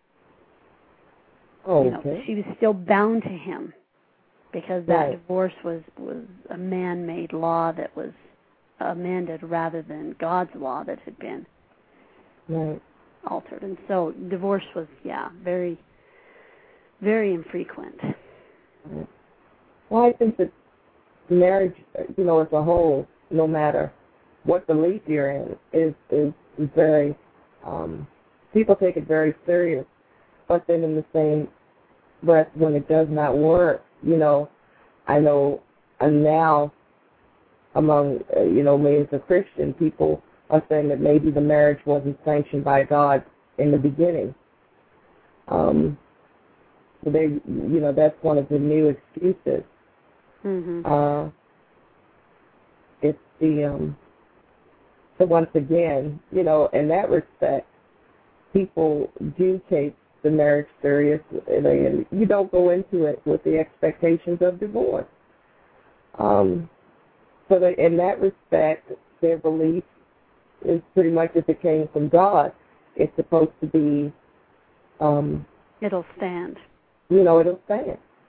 Oh, you know, okay. she was still bound to him because that right. divorce was, was a man-made law that was amended rather than God's law that had been right. altered. And so divorce was, yeah, very, very infrequent. Right. Well, I think that marriage, you know, as a whole, no matter what belief you're in, is is, is very, um, people take it very serious. But then in the same breath, when it does not work, you know, I know and now among, uh, you know, me as a Christian, people are saying that maybe the marriage wasn't sanctioned by God in the beginning. Um, so they, you know, that's one of the new excuses. Mm-hmm. Uh, it's the, um, so once again, you know, in that respect, people do take the marriage serious, and you don't go into it with the expectations of divorce. Um, so that in that respect, their belief is pretty much if it came from God, it's supposed to be, um, it'll stand. You know, it'll stand.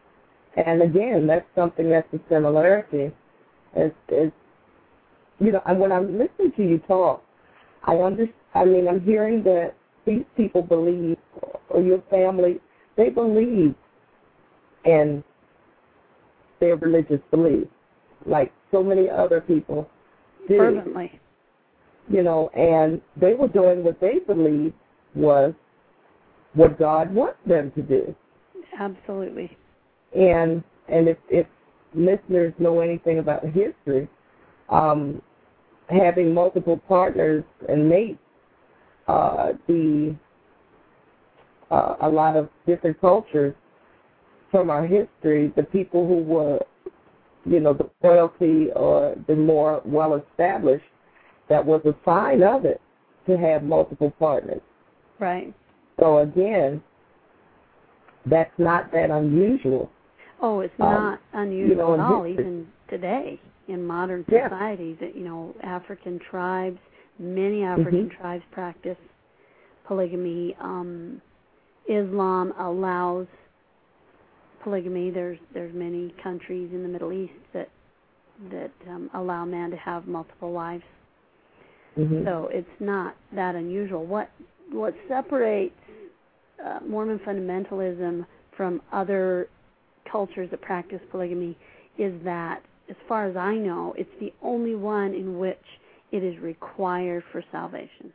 And again, that's something that's a similarity. Is, is you know, and when I'm listening to you talk, I under, I mean, I'm hearing that these people believe, or your family, they believe in their religious beliefs, like so many other people do. Fervently. You know, and they were doing what they believed was what God wants them to do. Absolutely. And and if, if listeners know anything about history, um, having multiple partners and mates, uh, the uh, a lot of different cultures from our history, the people who were, you know, the royalty or the more well-established, that was a sign of it to have multiple partners. Right. So again, that's not that unusual. Oh, it's um, not unusual you know, at all, history. even today in modern Yeah. societies. That, you know, African tribes, many African mm-hmm. tribes practice polygamy. Um, Islam allows polygamy. There's there's many countries in the Middle East that that um, allow man to have multiple wives. Mm-hmm. So it's not that unusual. What what separates uh, Mormon fundamentalism from other cultures that practice polygamy is that, as far as I know, it's the only one in which it is required for salvation.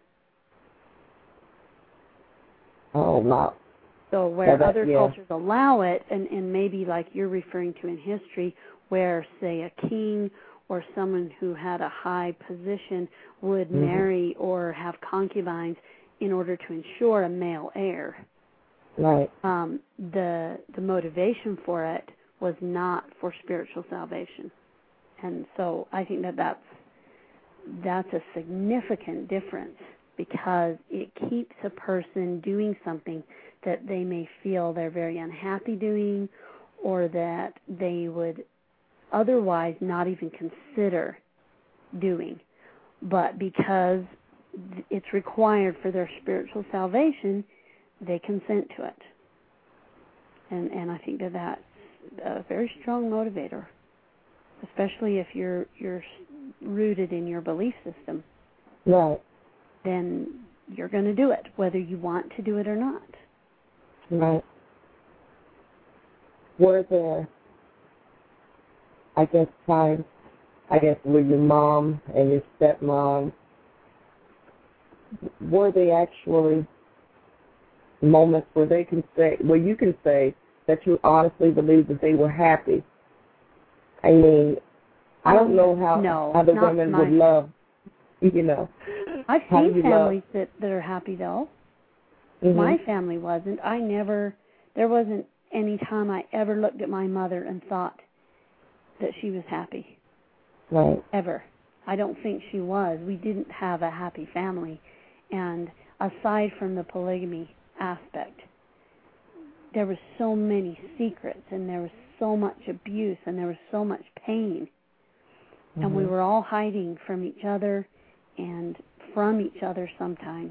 Oh, no. So where Yeah, that, other yeah. cultures allow it, and, and maybe like you're referring to in history, where, say, a king or someone who had a high position would mm-hmm. marry or have concubines in order to ensure a male heir. Right. Um, the the motivation for it was not for spiritual salvation, and so I think that that's that's a significant difference, because it keeps a person doing something that they may feel they're very unhappy doing, or that they would otherwise not even consider doing, but because it's required for their spiritual salvation, they consent to it. And and I think that that's a very strong motivator, especially if you're you're rooted in your belief system. Right. Then you're going to do it, whether you want to do it or not. Right. Were there, I guess, times, I guess, with your mom and your stepmom, were they actually moments where they can say, where you can say that you honestly believe that they were happy? I mean, I don't know how no, other not women my, would love, you know. I've seen families that, that are happy, though. Mm-hmm. My family wasn't. I never, there wasn't any time I ever looked at my mother and thought that she was happy. Right. Ever. I don't think she was. We didn't have a happy family. And aside from the polygamy aspect, there were so many secrets, and there was so much abuse, and there was so much pain. Mm-hmm. And we were all hiding from each other and from each other sometimes.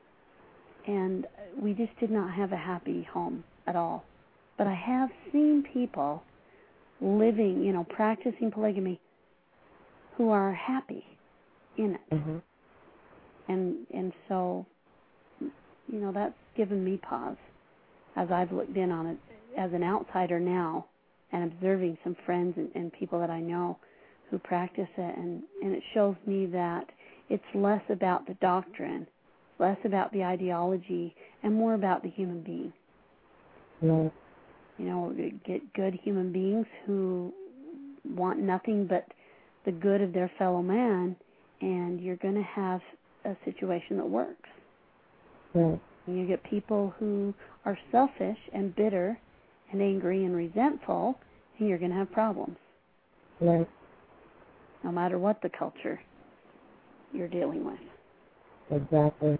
And we just did not have a happy home at all. But I have seen people living, you know, practicing polygamy who are happy in it. Mm-hmm. And and so, you know, that's given me pause as I've looked in on it as an outsider now and observing some friends and, and people that I know who practice it. And, and it shows me that it's less about the doctrine, less about the ideology, and more about the human being. Mm-hmm. You know, get good human beings who want nothing but the good of their fellow man, and you're going to have a situation that works. Right. And you get people who are selfish and bitter and angry and resentful, and you're going to have problems. Right. No matter what the culture you're dealing with. Exactly.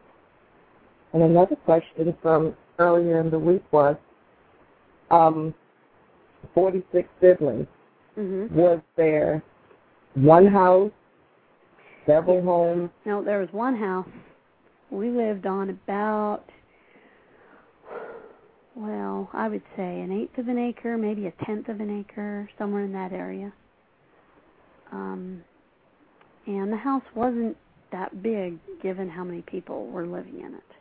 And another question from earlier in the week was, um, forty-six siblings. Mm-hmm. Was there one house, several homes? No, there was one house. We lived on about well, I would say an eighth of an acre, maybe a tenth of an acre, somewhere in that area. Um, and the house wasn't that big given how many people were living in it.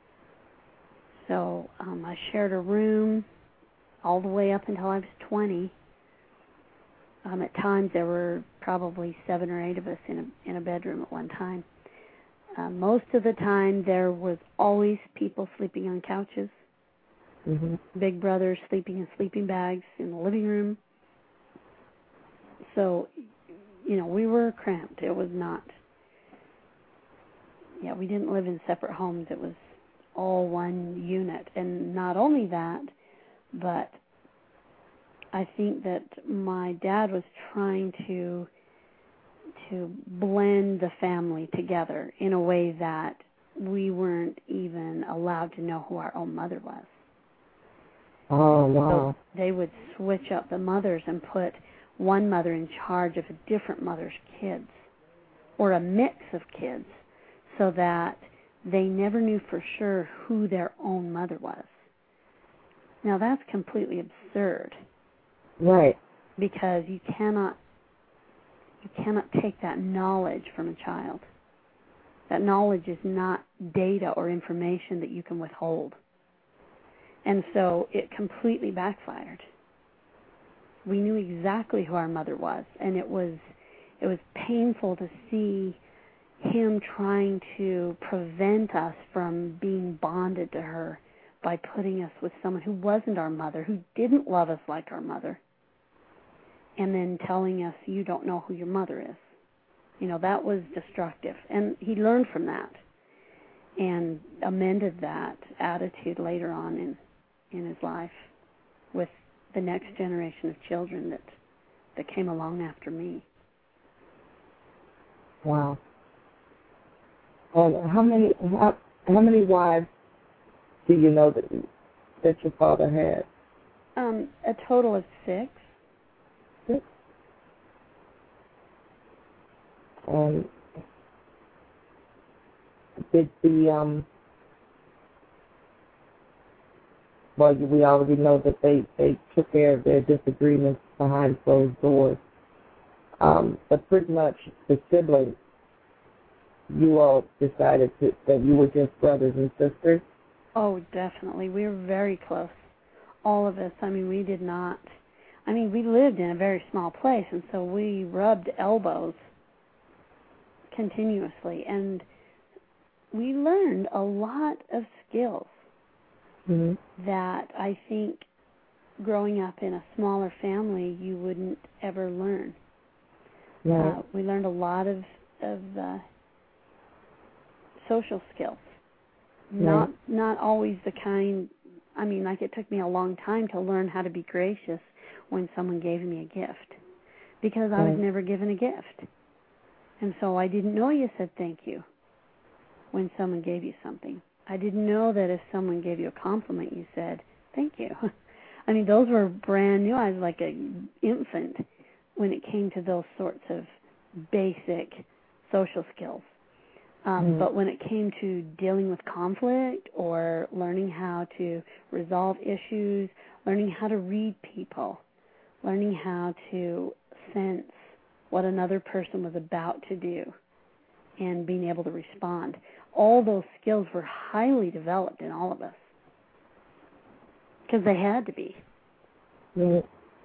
So um, I shared a room all the way up until I was twenty. Um, at times there were probably seven or eight of us in a in a bedroom at one time. Uh, most of the time there was always people sleeping on couches. Mm-hmm. Big brothers sleeping in sleeping bags in the living room. So, you know, we were cramped. It was not, yeah, we didn't live in separate homes. It was all one unit. And not only that, but I think that my dad was trying to to blend the family together in a way that we weren't even allowed to know who our own mother was. Oh, wow. So they would switch up the mothers and put one mother in charge of a different mother's kids or a mix of kids so that they never knew for sure who their own mother was. Now, that's completely absurd. Right. Because you cannot you cannot take that knowledge from a child. That knowledge is not data or information that you can withhold. And so it completely backfired. We knew exactly who our mother was, and it was it was painful to see him trying to prevent us from being bonded to her by putting us with someone who wasn't our mother, who didn't love us like our mother, and then telling us, you don't know who your mother is. You know, that was destructive. And he learned from that and amended that attitude later on in, in his life with the next generation of children that that came along after me. Wow. And how many how, how many wives do you know that that your father had? Um, a total of six. Six. And did the um well, we already know that they, they took care of their disagreements behind closed doors. Um, but pretty much the siblings, you all decided to, that you were just brothers and sisters? Oh, definitely. We were very close. All of us. I mean, we did not. I mean, we lived in a very small place, and so we rubbed elbows continuously. And we learned a lot of skills mm-hmm. that I think growing up in a smaller family you wouldn't ever learn. Right. Uh, we learned a lot of, of uh, social skills. Right. Not not always the kind, I mean, like it took me a long time to learn how to be gracious when someone gave me a gift because I right. was never given a gift. And so I didn't know you said thank you when someone gave you something. I didn't know that if someone gave you a compliment, you said thank you. I mean, those were brand new. I was like an infant when it came to those sorts of basic social skills. Um, mm-hmm. But when it came to dealing with conflict or learning how to resolve issues, learning how to read people, learning how to sense what another person was about to do and being able to respond, all those skills were highly developed in all of us because they had to be. Right.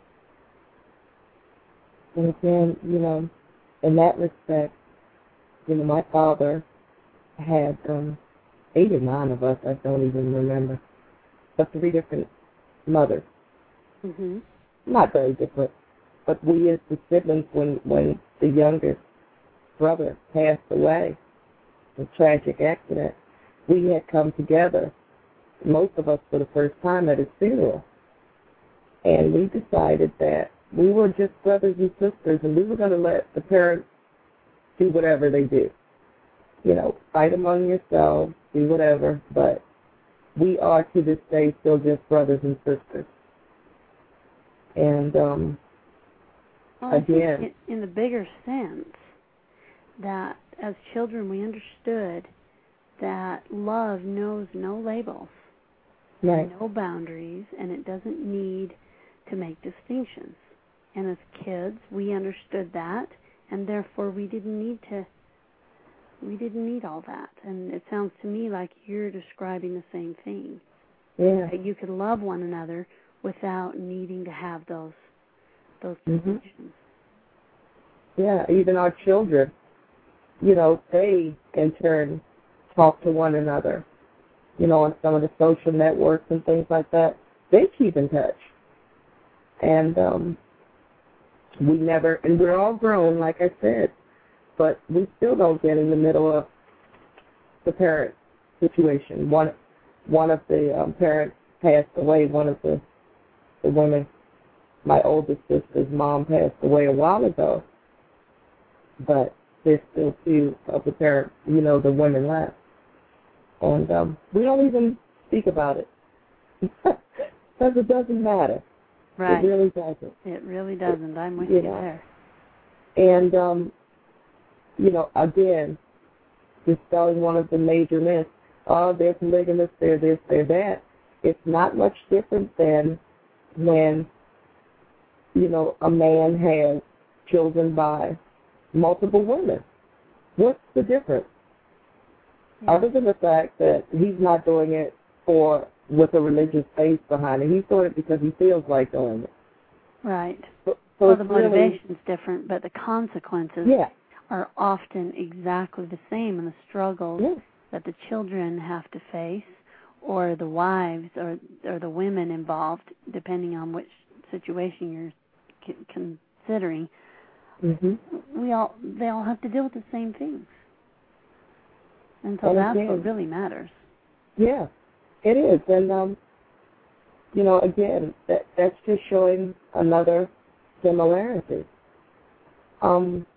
And again, you know, in that respect, you know, my father had um, eight or nine of us, I don't even remember, but three different mothers. Mm-hmm. Not very different, but we as the siblings, when, when the youngest brother passed away in a tragic accident, we had come together, most of us for the first time at his funeral. And we decided that we were just brothers and sisters, and we were going to let the parents do whatever they do. You know, fight among yourselves, do whatever, but we are to this day still just brothers and sisters. And um, well, I again, think in, in the bigger sense that as children we understood that love knows no labels. right. no boundaries, and it doesn't need to make distinctions. And as kids, we understood that, and therefore we didn't need to, we didn't need all that. And it sounds to me like you're describing the same thing. Yeah. That you could love one another without needing to have those those Mm-hmm. distinctions. Yeah, even our children, you know, they in turn talk to one another, you know, on some of the social networks and things like that. They keep in touch. And um, we never, and we're all grown, like I said, but we still don't get in the middle of the parent situation. One one of the um, parents passed away, one of the, the women, my oldest sister's mom passed away a while ago, but there's still two of the parents, you know, the women left. And um, we don't even speak about it because it doesn't matter. Right. It really doesn't. It really doesn't. I'm with you you know. there. And, um, you know, again, dispelling one of the major myths, oh, they're polygamous, they're this, they're that. It's not much different than when, you know, a man has children by multiple women. What's the difference? Yeah. Other than the fact that he's not doing it for with a religious base behind it. He's doing it because he feels like doing it. Right. So, so well, the it's really, motivation's different, but the consequences yeah. are often exactly the same, and the struggles yeah. that the children have to face, or the wives, or or the women involved, depending on which situation you're c- considering. Mm-hmm. We all they all have to deal with the same things, and so and that's again, what really matters. Yeah, it is, and um, you know, again, that that's just showing another similarity. Um,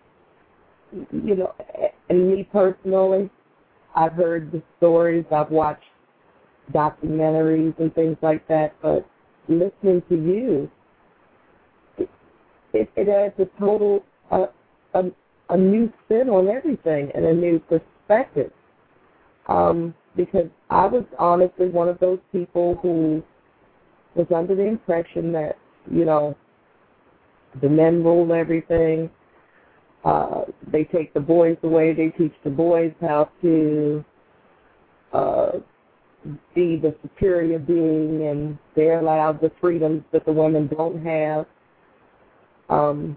you know, and me personally, I've heard the stories, I've watched documentaries and things like that, but listening to you, it, it, it adds a total, uh, a, a new spin on everything and a new perspective. Um, because I was honestly one of those people who was under the impression that, you know, the men rule everything. Uh, they take the boys away. They teach the boys how to uh, be the superior being, and they're allowed the freedoms that the women don't have. Um,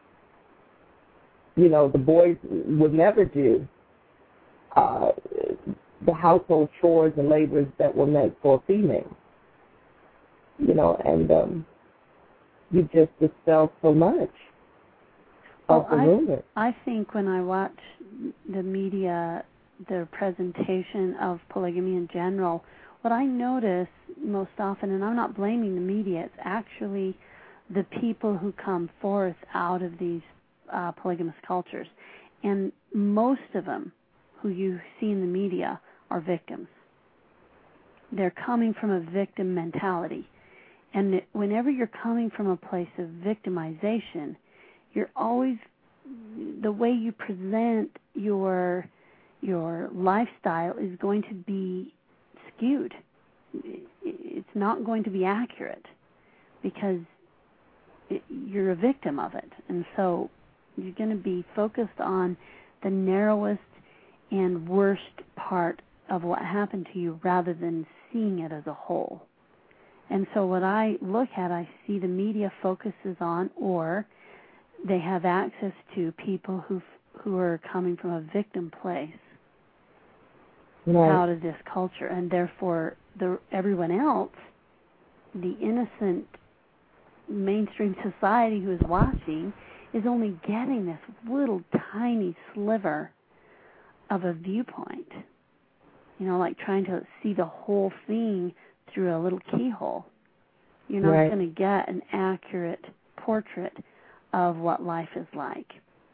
you know, the boys would never do uh, the household chores and labors that were meant for females. You know, and um, you just dispel so much of well, the I, rumor. I think when I watch the media, their presentation of polygamy in general, what I notice most often, and I'm not blaming the media, it's actually the people who come forth out of these uh, polygamous cultures. And most of them who you see in the media are victims. They're coming from a victim mentality. And whenever you're coming from a place of victimization, you're always, the way you present your your lifestyle is going to be skewed. It's not going to be accurate because it, you're a victim of it. And so you're going to be focused on the narrowest and worst part of what happened to you rather than seeing it as a whole. And so what I look at, I see the media focuses on, or they have access to people who who are coming from a victim place Right. out of this culture, and therefore the everyone else, the innocent mainstream society who is watching, is only getting this little tiny sliver of a viewpoint. You know, like trying to see the whole thing through a little keyhole. You're not Right. going to get an accurate portrait of what life is like.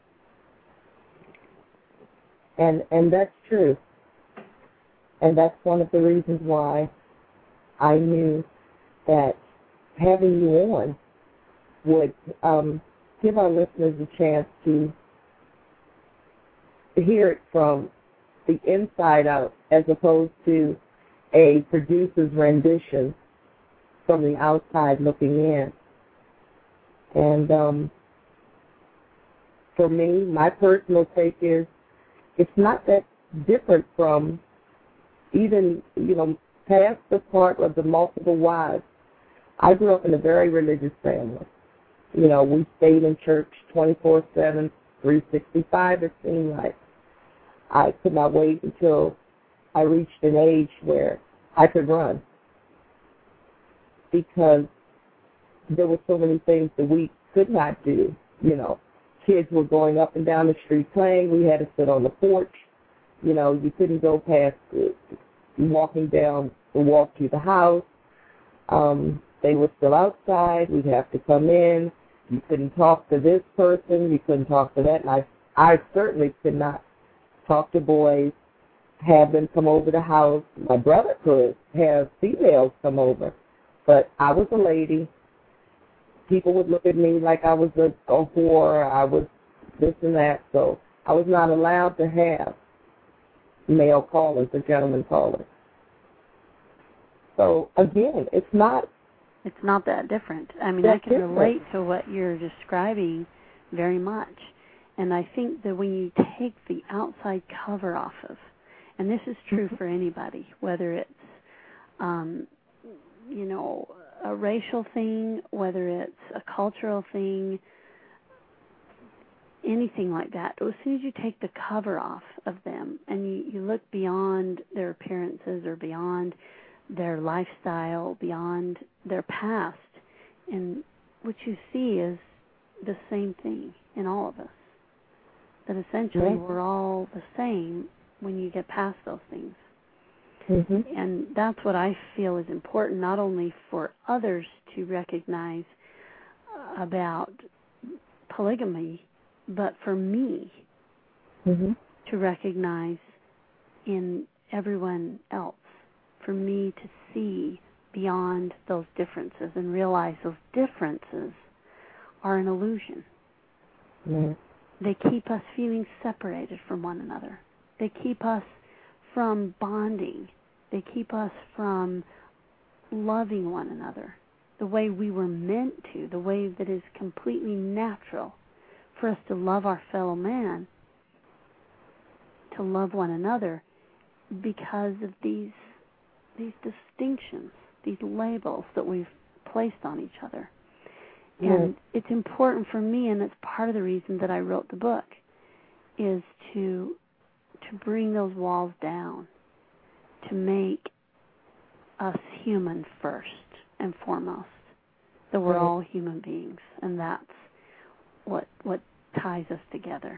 And and that's true. And that's one of the reasons why I knew that having you on would um, give our listeners a chance to hear it from the inside out, as opposed to a producer's rendition from the outside looking in. And um, for me, my personal take is it's not that different from even, you know, past the part of the multiple wives. I grew up in a very religious family. You know, we stayed in church twenty-four seven, three sixty-five, it seemed like. I could not wait until I reached an age where I could run, because there were so many things that we could not do. You know, kids were going up and down the street playing. We had to sit on the porch. You know, you couldn't go past uh, walking down the walk to the house. Um, they were still outside. We'd have to come in. You couldn't talk to this person. You couldn't talk to that. And I, I certainly could not talk to boys, have them come over the house. My brother could have females come over, but I was a lady. People would look at me like I was a, a whore. I was this and that. So I was not allowed to have male callers or gentlemen callers. So again, it's not. It's not that different. I mean, I can different. relate to what you're describing very much. And I think that when you take the outside cover off of, and this is true for anybody, whether it's, um, you know, a racial thing, whether it's a cultural thing, anything like that, as soon as you take the cover off of them and you, you look beyond their appearances or beyond their lifestyle, beyond their past, and what you see is the same thing in all of us. That essentially Yeah. we're all the same when you get past those things. Mm-hmm. And that's what I feel is important, not only for others to recognize uh, about polygamy, but for me Mm-hmm. to recognize in everyone else, for me to see beyond those differences and realize those differences are an illusion. Yeah. They keep us feeling separated from one another. They keep us from bonding. They keep us from loving one another the way we were meant to, the way that is completely natural for us to love our fellow man, to love one another, because of these these distinctions, these labels that we've placed on each other. Yeah. And it's important for me, and it's part of the reason that I wrote the book, is to to bring those walls down, to make us human first and foremost, that we're Right. all human beings, and that's what what ties us together.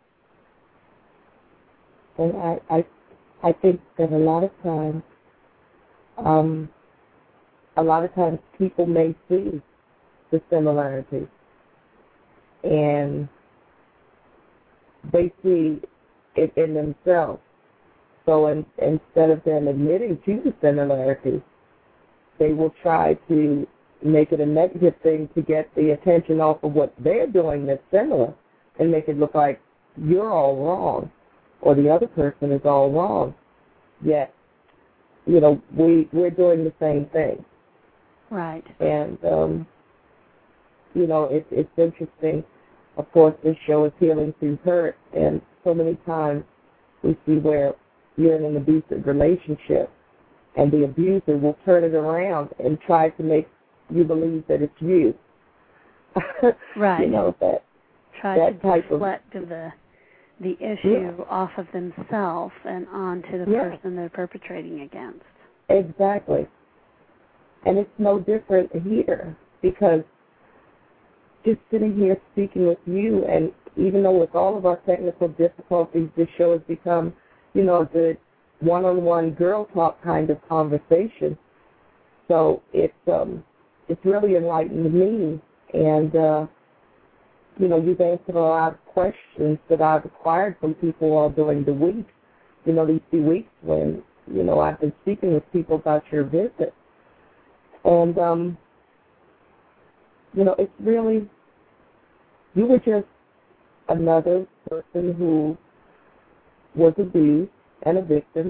And I, I, I think that a lot of times, um, a lot of times people may see the similarities, and they see it in themselves. So in, instead of them admitting to the similarities, they will try to make it a negative thing to get the attention off of what they're doing that's similar, and make it look like you're all wrong, or the other person is all wrong. Yet, you know, we, we're doing the same thing. Right. And, um, you know, it, it's interesting. Of course, this show is Healing Through Hurt, and so many times we see where you're in an abusive relationship, and the abuser will turn it around and try to make you believe that it's you. Right. You know, that Try that to type deflect of, the the issue Yeah. off of themselves and onto the Yeah. person they're perpetrating against. Exactly. And it's no different here, because just sitting here speaking with you, and even though with all of our technical difficulties, this show has become, you know, a good one-on-one girl talk kind of conversation. So it's um, it's really enlightened me, and uh, you know, you've answered a lot of questions that I've acquired from people all during the week. You know, these few weeks when, you know, I've been speaking with people about your visit. And, um, you know, it's really, you were just another person who was abused and a victim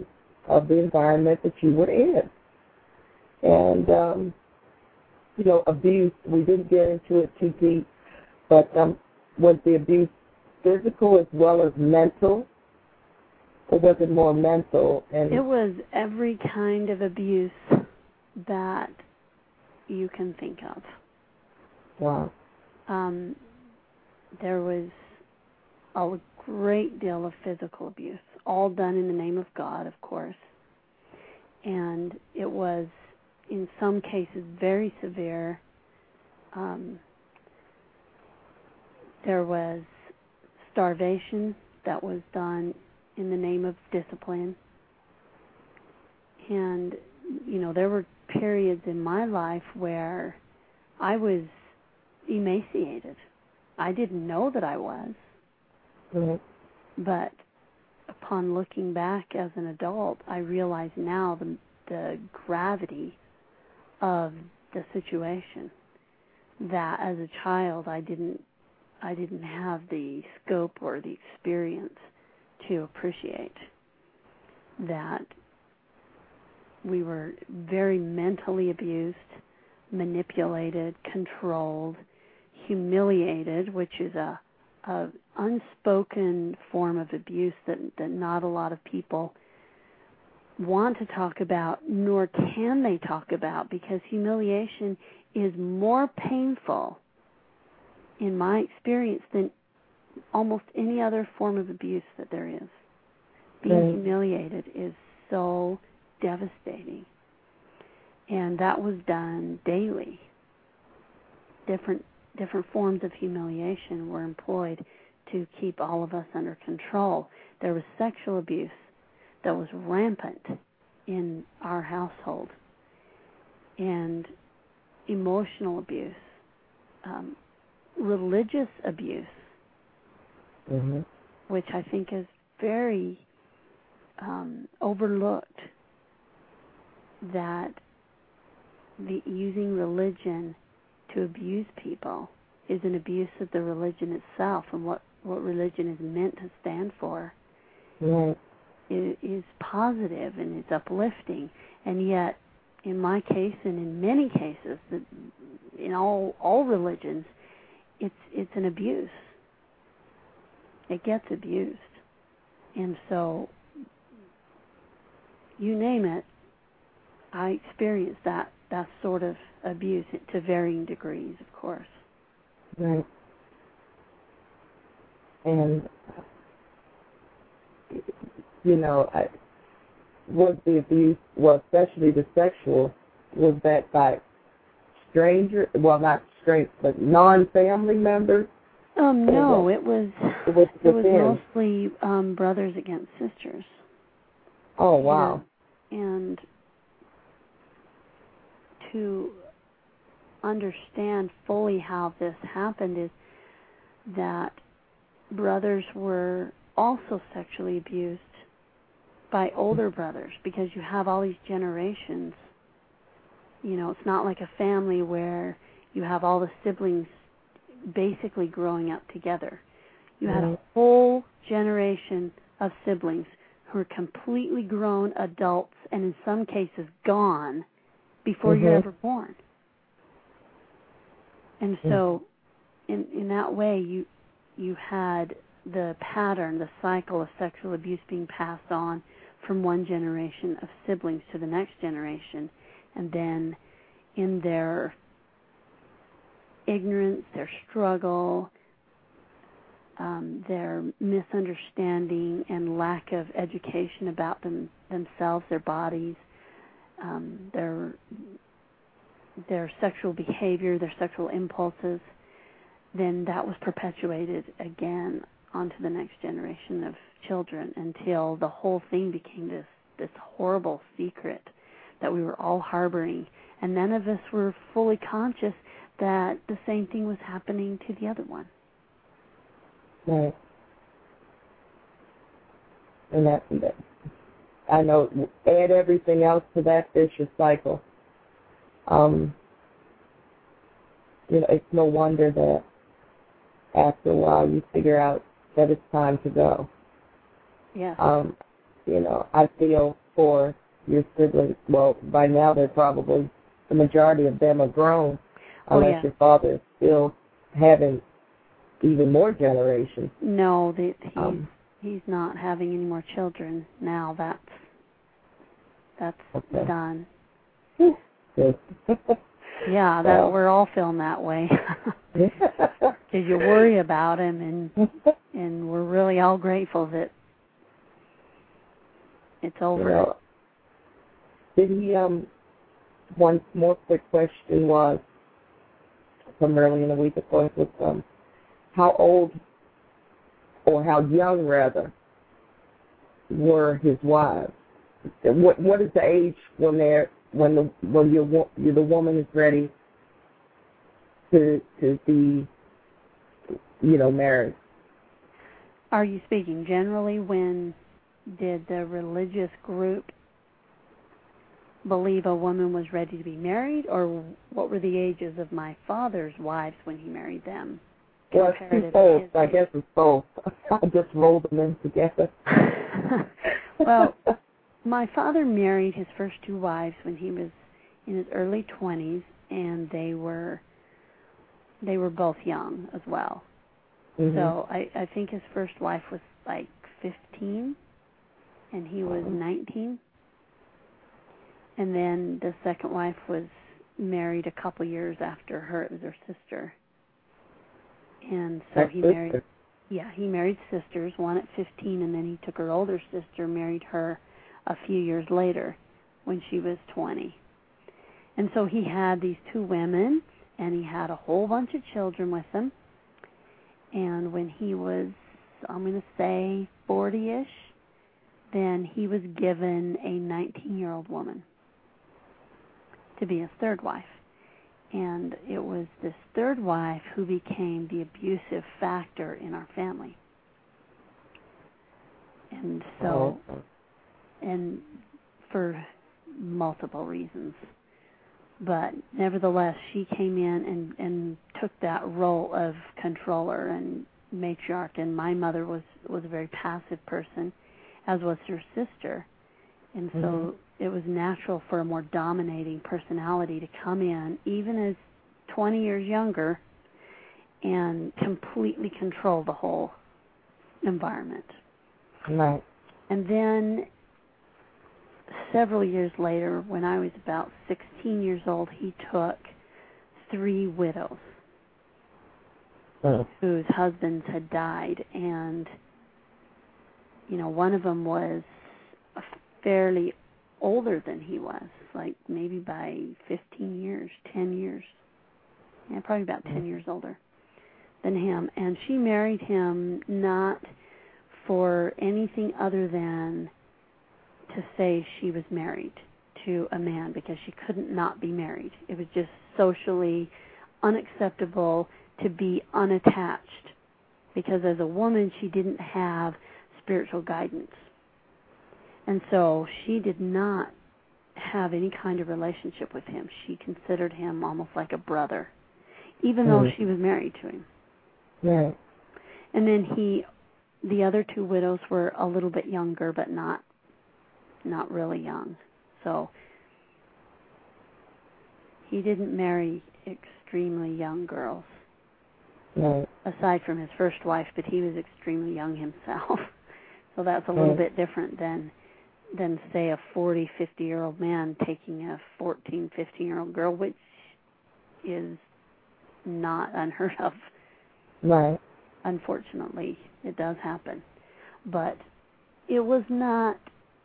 of the environment that you were in. And, um, you know, abuse, we didn't get into it too deep, but um, was the abuse physical as well as mental, or was it more mental? And it was every kind of abuse that you can think of. Wow. Um, there was a great deal of physical abuse, all done in the name of God, of course. And it was, in some cases, very severe. Um, there was starvation that was done in the name of discipline. And, you know, there were periods in my life where I was emaciated. I didn't know that I was. Mm-hmm. But upon looking back as an adult, I realize now the, the gravity of the situation, that as a child I didn't I didn't have the scope or the experience to appreciate that we were very mentally abused, manipulated, controlled, humiliated, which is a, a unspoken form of abuse that, that not a lot of people want to talk about, nor can they talk about, because humiliation is more painful, in my experience, than almost any other form of abuse that there is. Being Right. humiliated is so devastating. And that was done daily. Different different forms of humiliation were employed to keep all of us under control. There was sexual abuse that was rampant in our household, and emotional abuse, um, religious abuse, Mm-hmm. which I think is very um, overlooked, that the using religion to abuse people is an abuse of the religion itself, and what, what religion is meant to stand for Right. is, is positive and it's uplifting. And yet, in my case and in many cases, in all all religions, it's it's an abuse. It gets abused. And so, you name it, I experienced that, that sort of abuse to varying degrees, of course. Right. And, you know, I, was the abuse, well, especially the sexual, was that by strangers, well, not strangers, but non-family members? Um, no, it was it was, it was mostly um, brothers against sisters. Oh, wow. And, and to understand fully how this happened is that brothers were also sexually abused by older brothers, because you have all these generations. You know, it's not like a family where you have all the siblings basically growing up together. You had a whole generation of siblings who were completely grown adults, and in some cases gone before mm-hmm. you're ever born. And so in in that way you you had the pattern, the cycle of sexual abuse being passed on from one generation of siblings to the next generation, and then in their ignorance, their struggle, um, their misunderstanding and lack of education about them themselves, their bodies, um, their their sexual behavior, their sexual impulses, then that was perpetuated again onto the next generation of children until the whole thing became this this horrible secret that we were all harboring, and none of us were fully conscious that the same thing was happening to the other one. Right. And that, that I know, add everything else to that vicious cycle. Um, you know, it's no wonder that after a while you figure out that it's time to go. Yes. Um, you know, I feel for your siblings. Well, by now they're probably, the majority of them are grown, Oh, unless yeah. your father is still having even more generations. No, the, he's, Um, he's not having any more children now. That's, that's okay. done. Good. Yeah, that Well. we're all feeling that way. Because you worry about him, and and we're really all grateful that it's over. You know, did he, um, one more quick question was, from early in the week, of course, was, um, how old, or how young, rather, were his wives? What What is the age when they're, when the, when you're, you're the woman is ready to, to be, you know, married? Are you speaking generally? When did the religious group believe a woman was ready to be married, or what were the ages of my father's wives when he married them? Well, it's both. I guess it's both. I just rolled them in together. Well, my father married his first two wives when he was in his early twenties, and they were they were both young as well. Mm-hmm. So I, I think his first wife was like fifteen, and he was Mm-hmm. nineteen. And then the second wife was married a couple years after her. It was her sister. And so Her he sister. married, yeah, he married sisters, one at fifteen, and then he took her older sister, married her a few years later when she was twenty. And so he had these two women, and he had a whole bunch of children with them. And when he was, I'm going to say forty-ish, then he was given a nineteen-year-old woman to be his third wife. And it was this third wife who became the abusive factor in our family. And so, Oh. and for multiple reasons. But nevertheless, she came in and, and took that role of controller and matriarch. And my mother was, was a very passive person, as was her sister. And so Mm-hmm. it was natural for a more dominating personality to come in, even as twenty years younger, and completely control the whole environment. Right. And then several years later, when I was about sixteen years old, he took three widows Mm. whose husbands had died. And, you know, one of them was fairly older than he was, like maybe by fifteen years, ten years. Yeah, probably about ten Mm. years older than him. And she married him not for anything other than to say she was married to a man, because she couldn't not be married. It was just socially unacceptable to be unattached, because as a woman she didn't have spiritual guidance. And so she did not have any kind of relationship with him. She considered him almost like a brother, even though Mm. she was married to him. Right. And then he, the other two widows were a little bit younger, but not not really young. So he didn't marry extremely young girls, Right. aside from his first wife, but he was extremely young himself. So that's a little Right. bit different than, than say, a forty, fifty-year-old man taking a fourteen, fifteen-year-old girl, which is not unheard of. Right. Unfortunately, it does happen. But it was not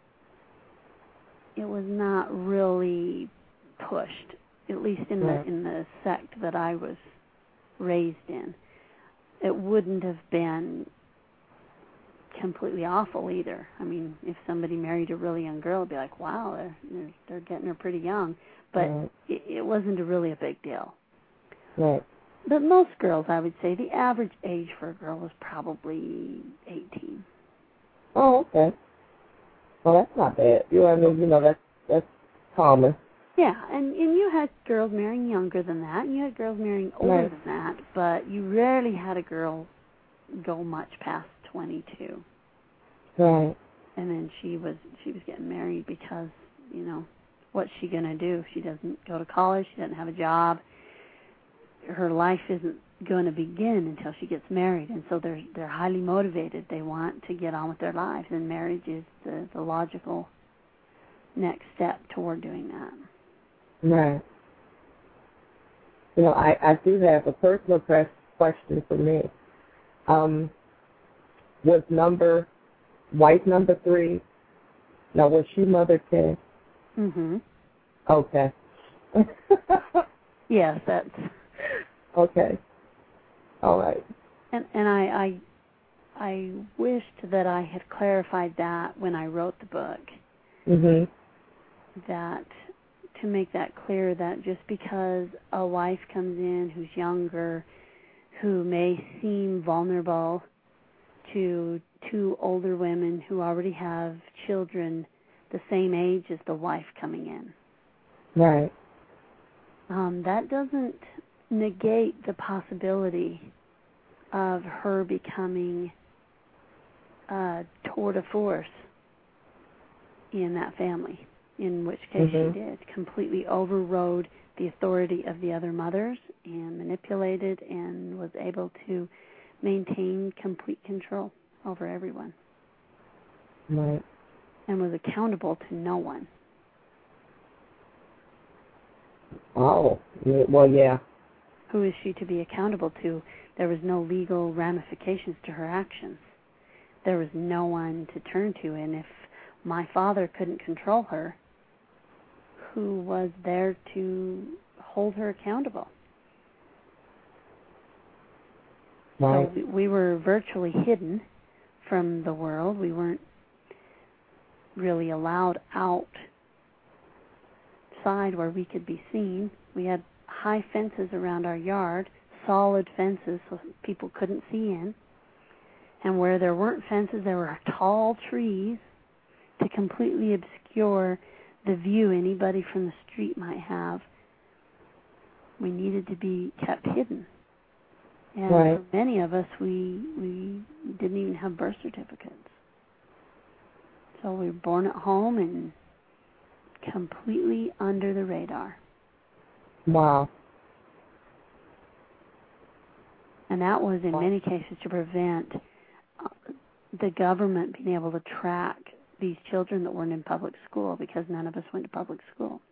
it was not really pushed, at least in Right. the in the sect that I was raised in. It wouldn't have been completely awful either. I mean, if somebody married a really young girl, it'd be like, wow, they're they're, they're getting her pretty young. But Right. it, it wasn't a really a big deal. Right. But most girls, I would say, the average age for a girl was probably eighteen. Oh, okay. Well, that's not bad. You know, I mean, you know, that's that's common. Yeah, and, and you had girls marrying younger than that, and you had girls marrying older Right. than that, but you rarely had a girl go much past twenty-two. Right. and then she was she was getting married because, you know, what's she going to do? She doesn't go to college. She doesn't have a job. Her life isn't going to begin until she gets married, and so they're they're highly motivated. They want to get on with their lives, and marriage is the, the logical next step toward doing that. Right. You know, I, I do have a personal press question for me. Um, was number, wife number three, now was she mother ten? Mm-hmm. Okay. Yes, that's... Okay. All right. And and I, I I wished that I had clarified that when I wrote the book. Mhm. That to make that clear, that just because a wife comes in who's younger, who may seem vulnerable to two older women who already have children the same age as the wife coming in. Right. Um, that doesn't negate the possibility of her becoming a tour de force in that family, in which case mm-hmm. she did, completely overrode the authority of the other mothers and manipulated and was able to maintain complete control over everyone. Right. And was accountable to no one. Oh, yeah, well, yeah. Who is she to be accountable to? There was no legal ramifications to her actions. There was no one to turn to, and if my father couldn't control her, who was there to hold her accountable? Right. So we, we were virtually hidden from the world. We weren't really allowed outside where we could be seen. We had high fences around our yard, solid fences so people couldn't see in. And where there weren't fences, there were tall trees to completely obscure the view anybody from the street might have. We needed to be kept hidden. And right. for many of us, we we didn't even have birth certificates. So we were born at home and completely under the radar. Wow. And that was, in wow. many cases, to prevent the government being able to track these children that weren't in public school, because none of us went to public school.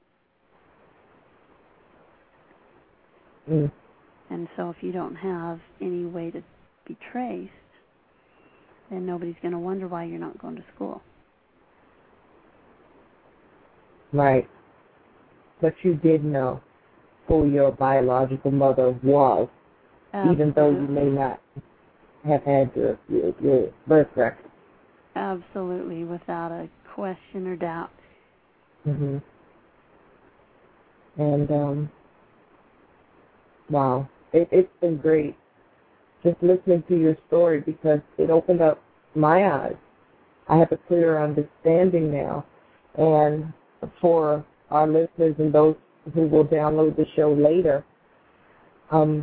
Mm. And so if you don't have any way to be traced, then nobody's going to wonder why you're not going to school. Right. But you did know who your biological mother was, Absolutely. even though you may not have had your, your, your birth record. Absolutely, without a question or doubt. Mhm. And um, wow, it, it's been great just listening to your story, because it opened up my eyes. I have a clearer understanding now, and for our listeners and those who will download the show later, um,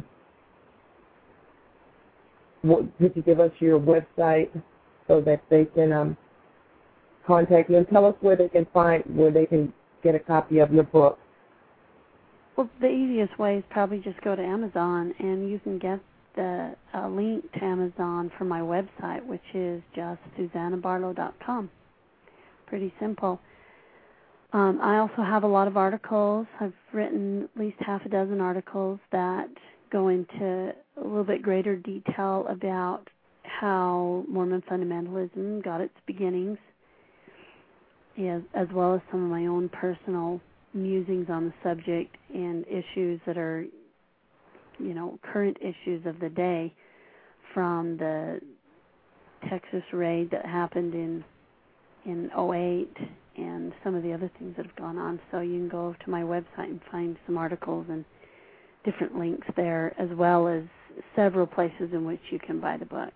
what, could you give us your website so that they can um, contact you, and tell us where they can find, where they can get a copy of your book? Well, the easiest way is probably just go to Amazon, and you can get the uh, link to Amazon from my website, which is just susanna barlow dot com. Pretty simple. Um, I also have a lot of articles. I've written at least half a dozen articles that go into a little bit greater detail about how Mormon fundamentalism got its beginnings, as, as well as some of my own personal musings on the subject and issues that are, you know, current issues of the day, from the Texas raid that happened in in oh eight and some of the other things that have gone on. So you can go to my website and find some articles and different links there, as well as several places in which you can buy the book.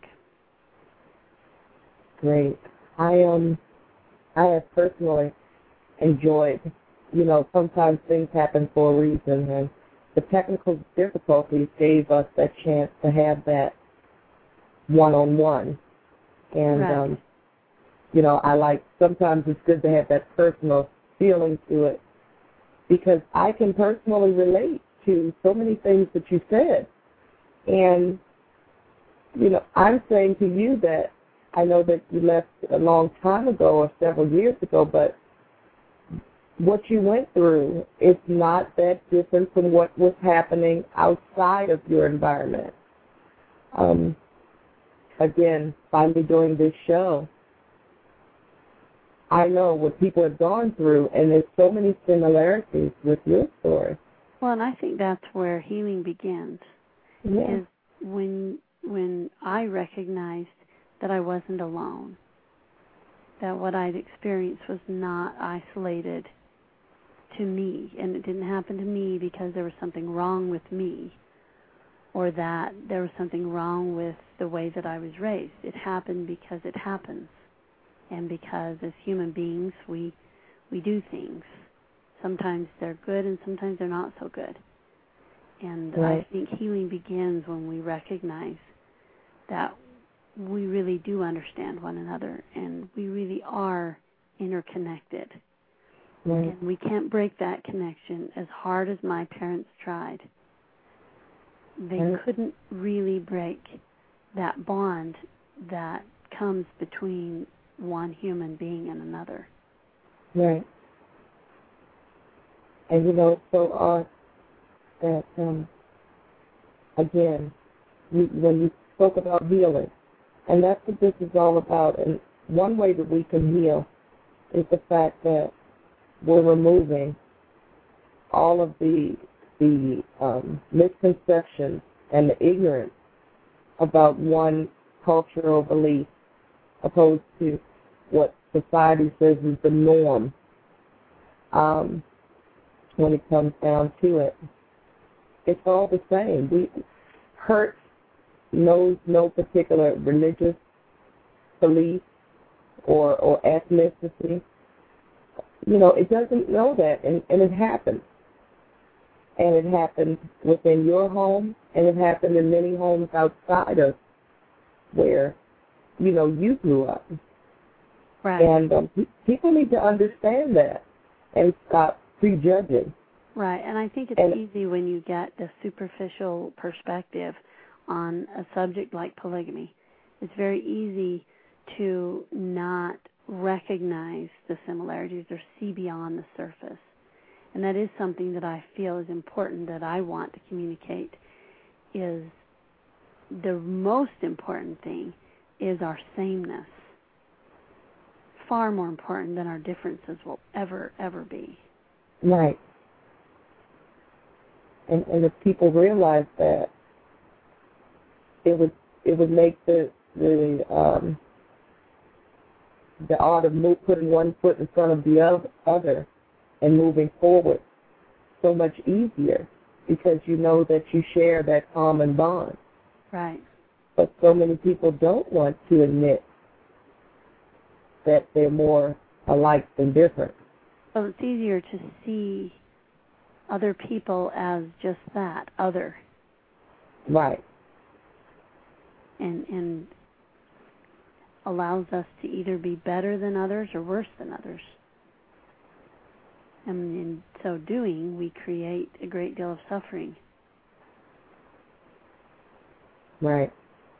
Great. I um, I have personally enjoyed, you know, sometimes things happen for a reason, and the technical difficulties gave us that chance to have that one-on-one. And right. um, you know, I like, sometimes it's good to have that personal feeling to it, because I can personally relate to so many things that you said. And, you know, I'm saying to you that I know that you left a long time ago or several years ago, but what you went through is not that different from what was happening outside of your environment. Um, again, finally doing this show, I know what people have gone through, and there's so many similarities with your story. Well, and I think that's where healing begins. Yeah. Is when when I recognized that I wasn't alone, that what I'd experienced was not isolated to me, and it didn't happen to me because there was something wrong with me, or that there was something wrong with the way that I was raised. It happened because it happens, and because as human beings we we do things. Sometimes they're good and sometimes they're not so good. And right. I think healing begins when we recognize that we really do understand one another and we really are interconnected. Right. And we can't break that connection as hard as my parents tried. They right. couldn't really break that bond that comes between one human being and another. Right. And, you know, so odd that, um, again, you, when you spoke about healing, and that's what this is all about, and one way that we can heal is the fact that we're removing all of the the um, misconceptions and the ignorance about one cultural belief opposed to what society says is the norm. Um, when it comes down to it, it's all the same. We hurt knows no particular religious belief or or ethnicity. You know, it doesn't know that, and, and it happens. And it happened within your home, and it happened in many homes outside of where, you know, you grew up. Right. And um, people need to understand that and stop prejudging. Right, and I think it's and, easy when you get the superficial perspective on a subject like polygamy. It's very easy to not recognize the similarities or see beyond the surface. And that is something that I feel is important that I want to communicate, is the most important thing is our sameness. Far more important than our differences will ever, ever be. Right. And, and if people realize that, it would it would make the the um, the art of move, putting one foot in front of the other and moving forward so much easier, because you know that you share that common bond. Right. But so many people don't want to admit that they're more alike than different. Well, it's easier to see other people as just that, other. Right. And and allows us to either be better than others or worse than others. And in so doing, we create a great deal of suffering. Right.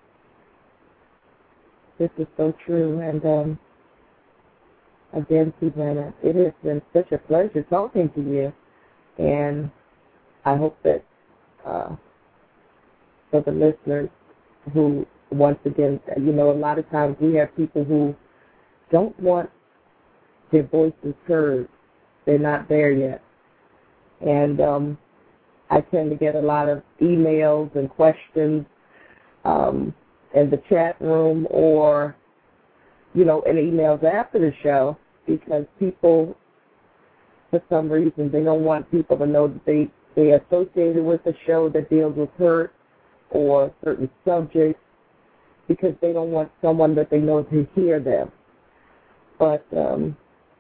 This is so true. And um, again, Susanna, it has been such a pleasure talking to you. And I hope that uh, for the listeners who, once again, you know, a lot of times we have people who don't want their voices heard. They're not there yet. And um, I tend to get a lot of emails and questions um, in the chat room, or, you know, in emails after the show, because people, for some reason, they don't want people to know that they, they are associated with a show that deals with hurt or certain subjects, because they don't want someone that they know to hear them. But um,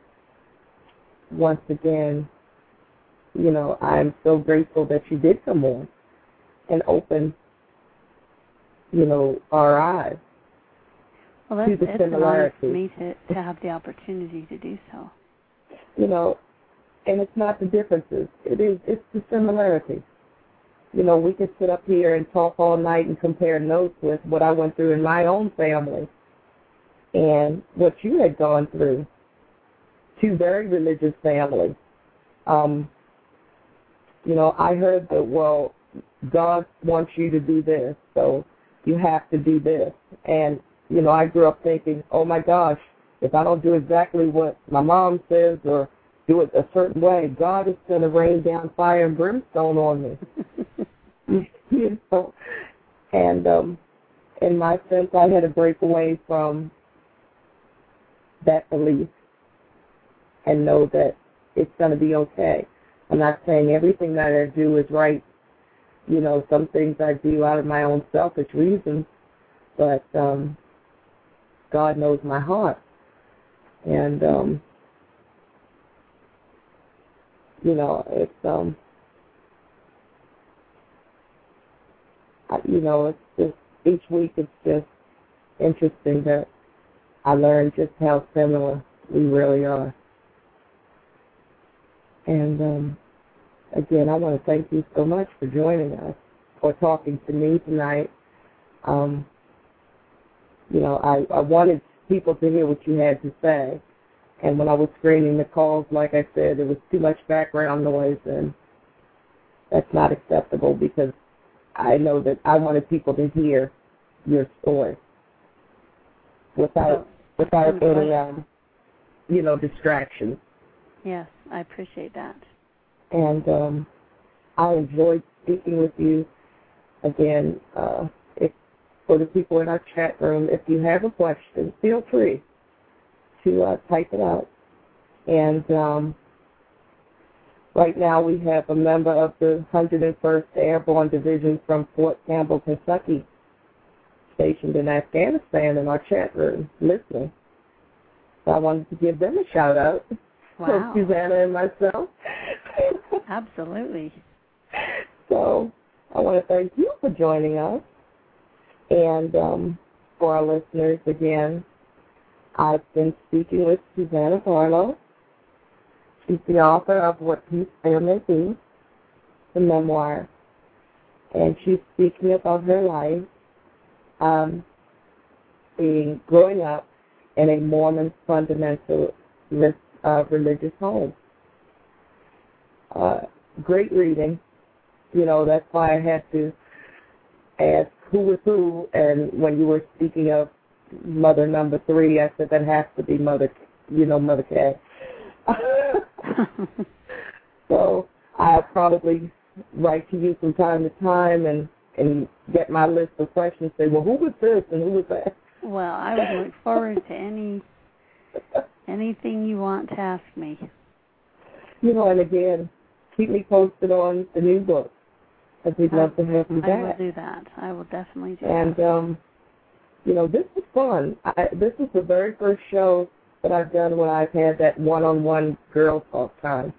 once again, you know, I'm so grateful that you did come on and open, you know, our eyes. well, that's, to the it's similarities. an honor for me to, to have the opportunity to do so. You know, and it's not the differences. It is, it's the similarities. You know, we could sit up here and talk all night and compare notes with what I went through in my own family and what you had gone through. Two very religious families. Um, you know, I heard that, well, God wants you to do this, so you have to do this. And, you know, I grew up thinking, oh, my gosh, if I don't do exactly what my mom says or do it a certain way, God is going to rain down fire and brimstone on me. You know? And um, in my sense, I had to break away from that belief and know that it's going to be okay. I'm not saying everything that I do is right. You know, some things I do out of my own selfish reasons, but um, God knows my heart. And, um, you know, it's, um, I, you know, it's just, each week it's just interesting that I learn just how similar we really are. And, um, again, I want to thank you so much for joining us, for talking to me tonight. Um, you know, I, I wanted people to hear what you had to say. And when I was screening the calls, like I said, there was too much background noise, and that's not acceptable because I know that I wanted people to hear your story without without any, um, you know, distractions. Yes, I appreciate that. And um, I enjoyed speaking with you. Again, uh, if, for the people in our chat room, if you have a question, feel free to uh, type it out. And um, right now we have a member of the one hundred first Airborne Division from Fort Campbell, Kentucky, stationed in Afghanistan in our chat room, listening. So I wanted to give them a shout-out. Wow. For Susanna and myself. Absolutely. So I want to thank you for joining us. And um, for our listeners, again, I've been speaking with Susanna Barlow. She's the author of What Peace There May Be, the memoir. And she's speaking about her life um, being growing up in a Mormon fundamentalist uh, religious home. Uh, great reading. You know, that's why I had to ask who was who, and when you were speaking of mother number three, I said that has to be Mother, you know, Mother K. So I'll probably write to you from time to time and, and get my list of questions, say, well, who was this and who was that? Well, I would look forward to any anything you want to ask me. You know, and again, keep me posted on the new book, because we'd love to have you back. I will do that. I will definitely do and, that. And, um, you know, this was fun. I, this is the very first show that I've done when I've had that one-on-one girl talk time.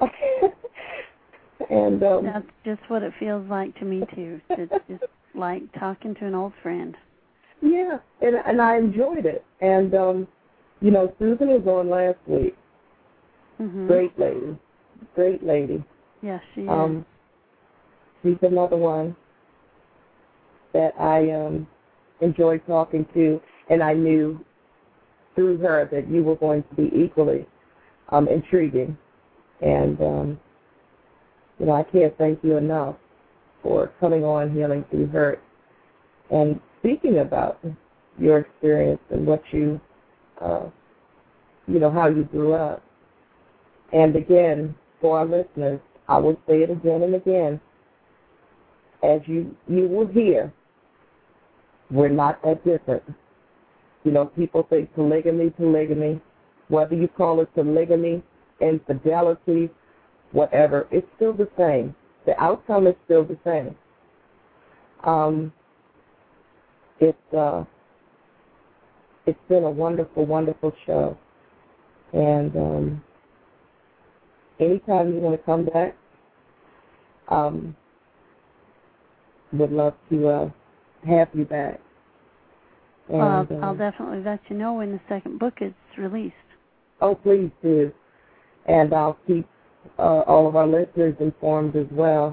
and um, That's just what it feels like to me, too. It's just like talking to an old friend. Yeah, and, and I enjoyed it. And, um, you know, Susan was on last week. Mm-hmm. Great lady. Great lady. Yes, she is. Um, she's another one that I um, enjoyed talking to, and I knew through her that you were going to be equally um, intriguing. And, um, you know, I can't thank you enough for coming on Healing Through Hurt and speaking about your experience and what you, uh, you know, how you grew up. And again, for our listeners, I will say it again and again, as you, you will hear, we're not that different. You know, people think polygamy, polygamy, whether you call it polygamy, infidelity, whatever, it's still the same. The outcome is still the same. Um, it's, uh, it's been a wonderful, wonderful show. And um, anytime you want to come back, um, would love to uh, have you back. And, well, I'll, uh, I'll definitely let you know when the second book is released. Oh, please do. And I'll keep uh, all of our listeners informed as well.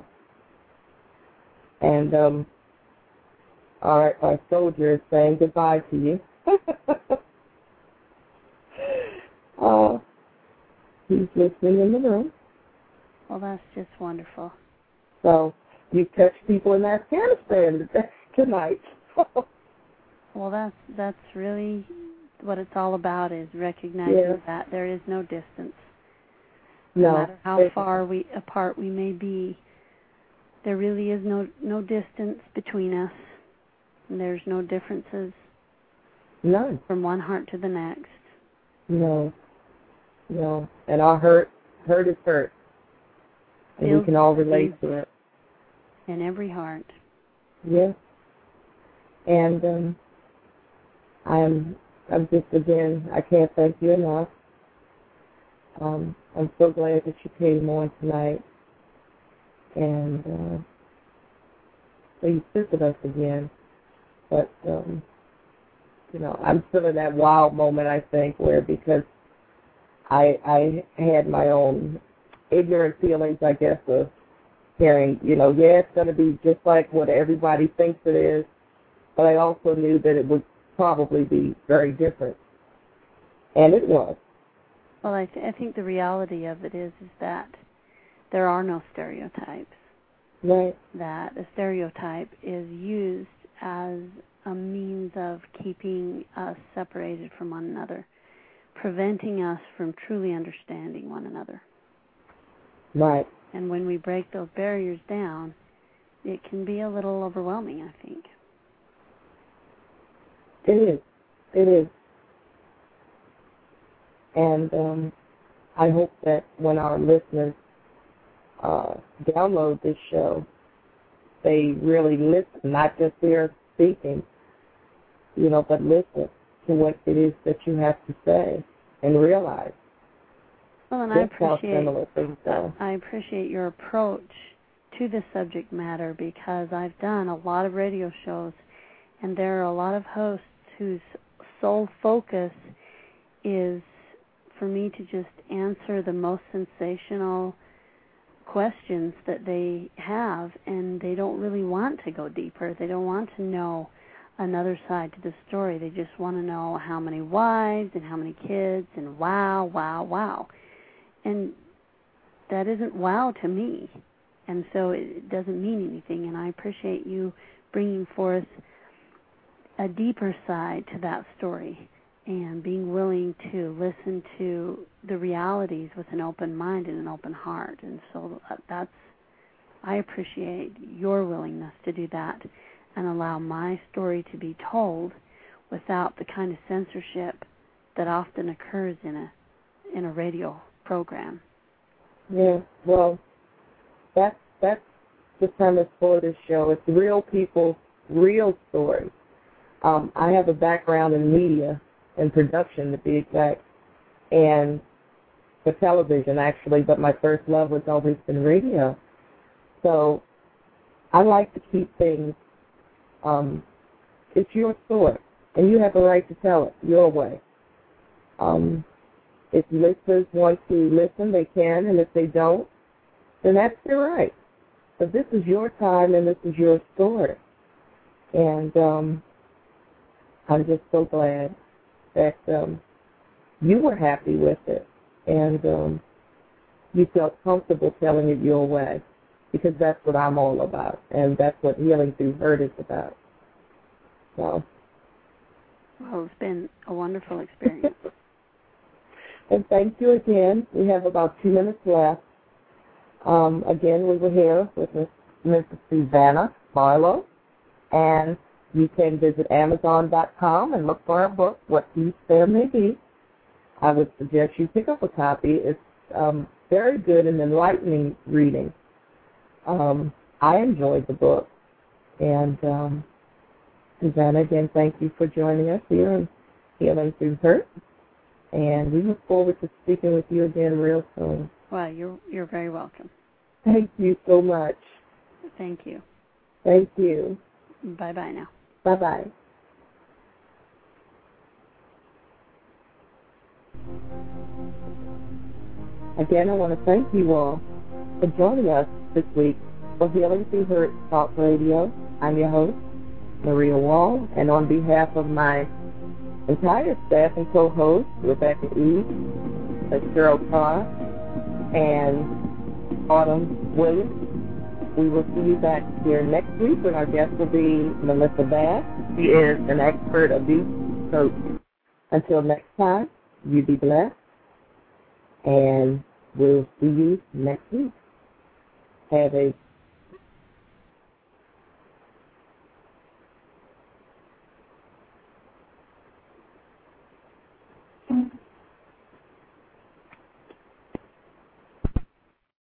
And um, our, our soldier is saying goodbye to you. uh, he's listening in the room. Well, that's just wonderful. So you touched people in Afghanistan tonight. Well, that's that's really what it's all about, is recognizing yeah. that there is no distance. No, no matter how far we apart we may be, there really is no no distance between us. And there's no differences. None. From one heart to the next. No. No. And our hurt hurt is hurt. And Feels we can all relate to it. In every heart. Yes. And um I'm I'm just again I can't thank you enough. Um, I'm so glad that you came on tonight, and uh, so you visited us again. But um, you know, I'm still in that wild moment, I think, where because I I had my own ignorant feelings, I guess, of hearing, you know, yeah, it's going to be just like what everybody thinks it is, but I also knew that it would probably be very different, and it was. Well, I, th- I think the reality of it is is that there are no stereotypes. Right. That a stereotype is used as a means of keeping us separated from one another, preventing us from truly understanding one another. Right. And when we break those barriers down, it can be a little overwhelming, I think. It is. It is. And um, I hope that when our listeners uh, download this show, they really listen, not just hear speaking, you know, but listen to what it is that you have to say and realize. Well, and I appreciate things are. I appreciate your approach to the subject matter, because I've done a lot of radio shows, and there are a lot of hosts whose sole focus is for me to just answer the most sensational questions that they have, and they don't really want to go deeper. They don't want to know another side to the story. They just want to know how many wives and how many kids, and wow, wow, wow. And that isn't wow to me. And so it doesn't mean anything. And I appreciate you bringing forth a deeper side to that story and being willing to listen to the realities with an open mind and an open heart. And so that's, I appreciate your willingness to do that and allow my story to be told without the kind of censorship that often occurs in a in a radio program. Yeah, well, that's that's the premise for this show. It's real people, real stories. Um, I have a background in media and production, to be exact, and for television, actually, but my first love was always in radio. So I like to keep things, um, it's your story, and you have a right to tell it your way. Um, if listeners want to listen, they can, and if they don't, then that's their right. But this is your time, and this is your story. And um, I'm just so glad that um, you were happy with it, and um, you felt comfortable telling it your way, because that's what I'm all about, and that's what Healing Through Hurt is about. So. Well, it's been a wonderful experience. And thank you again. We have about two minutes left. Um, again, we were here with Miss Missus Susanna Barlow, and you can visit Amazon dot com and look for our book, What Peace There May Be. I would suggest you pick up a copy. It's um, very good and enlightening reading. Um, I enjoyed the book. And um, Susanna, again, thank you for joining us here in Healing Through Hurt. And we look forward to speaking with you again real soon. Well, you're you're very welcome. Thank you so much. Thank you. Thank you. Bye-bye now. Bye-bye. Again, I want to thank you all for joining us this week for Healing Through Hurt Talk Radio. I'm your host, Maria Wall, and on behalf of my entire staff and co-hosts, Rebecca E., Cheryl Carr, and Autumn Williams, we will see you back here next week when our guest will be Melissa Bass. She is an expert abuse coach. Until next time, you be blessed, and we'll see you next week. Have a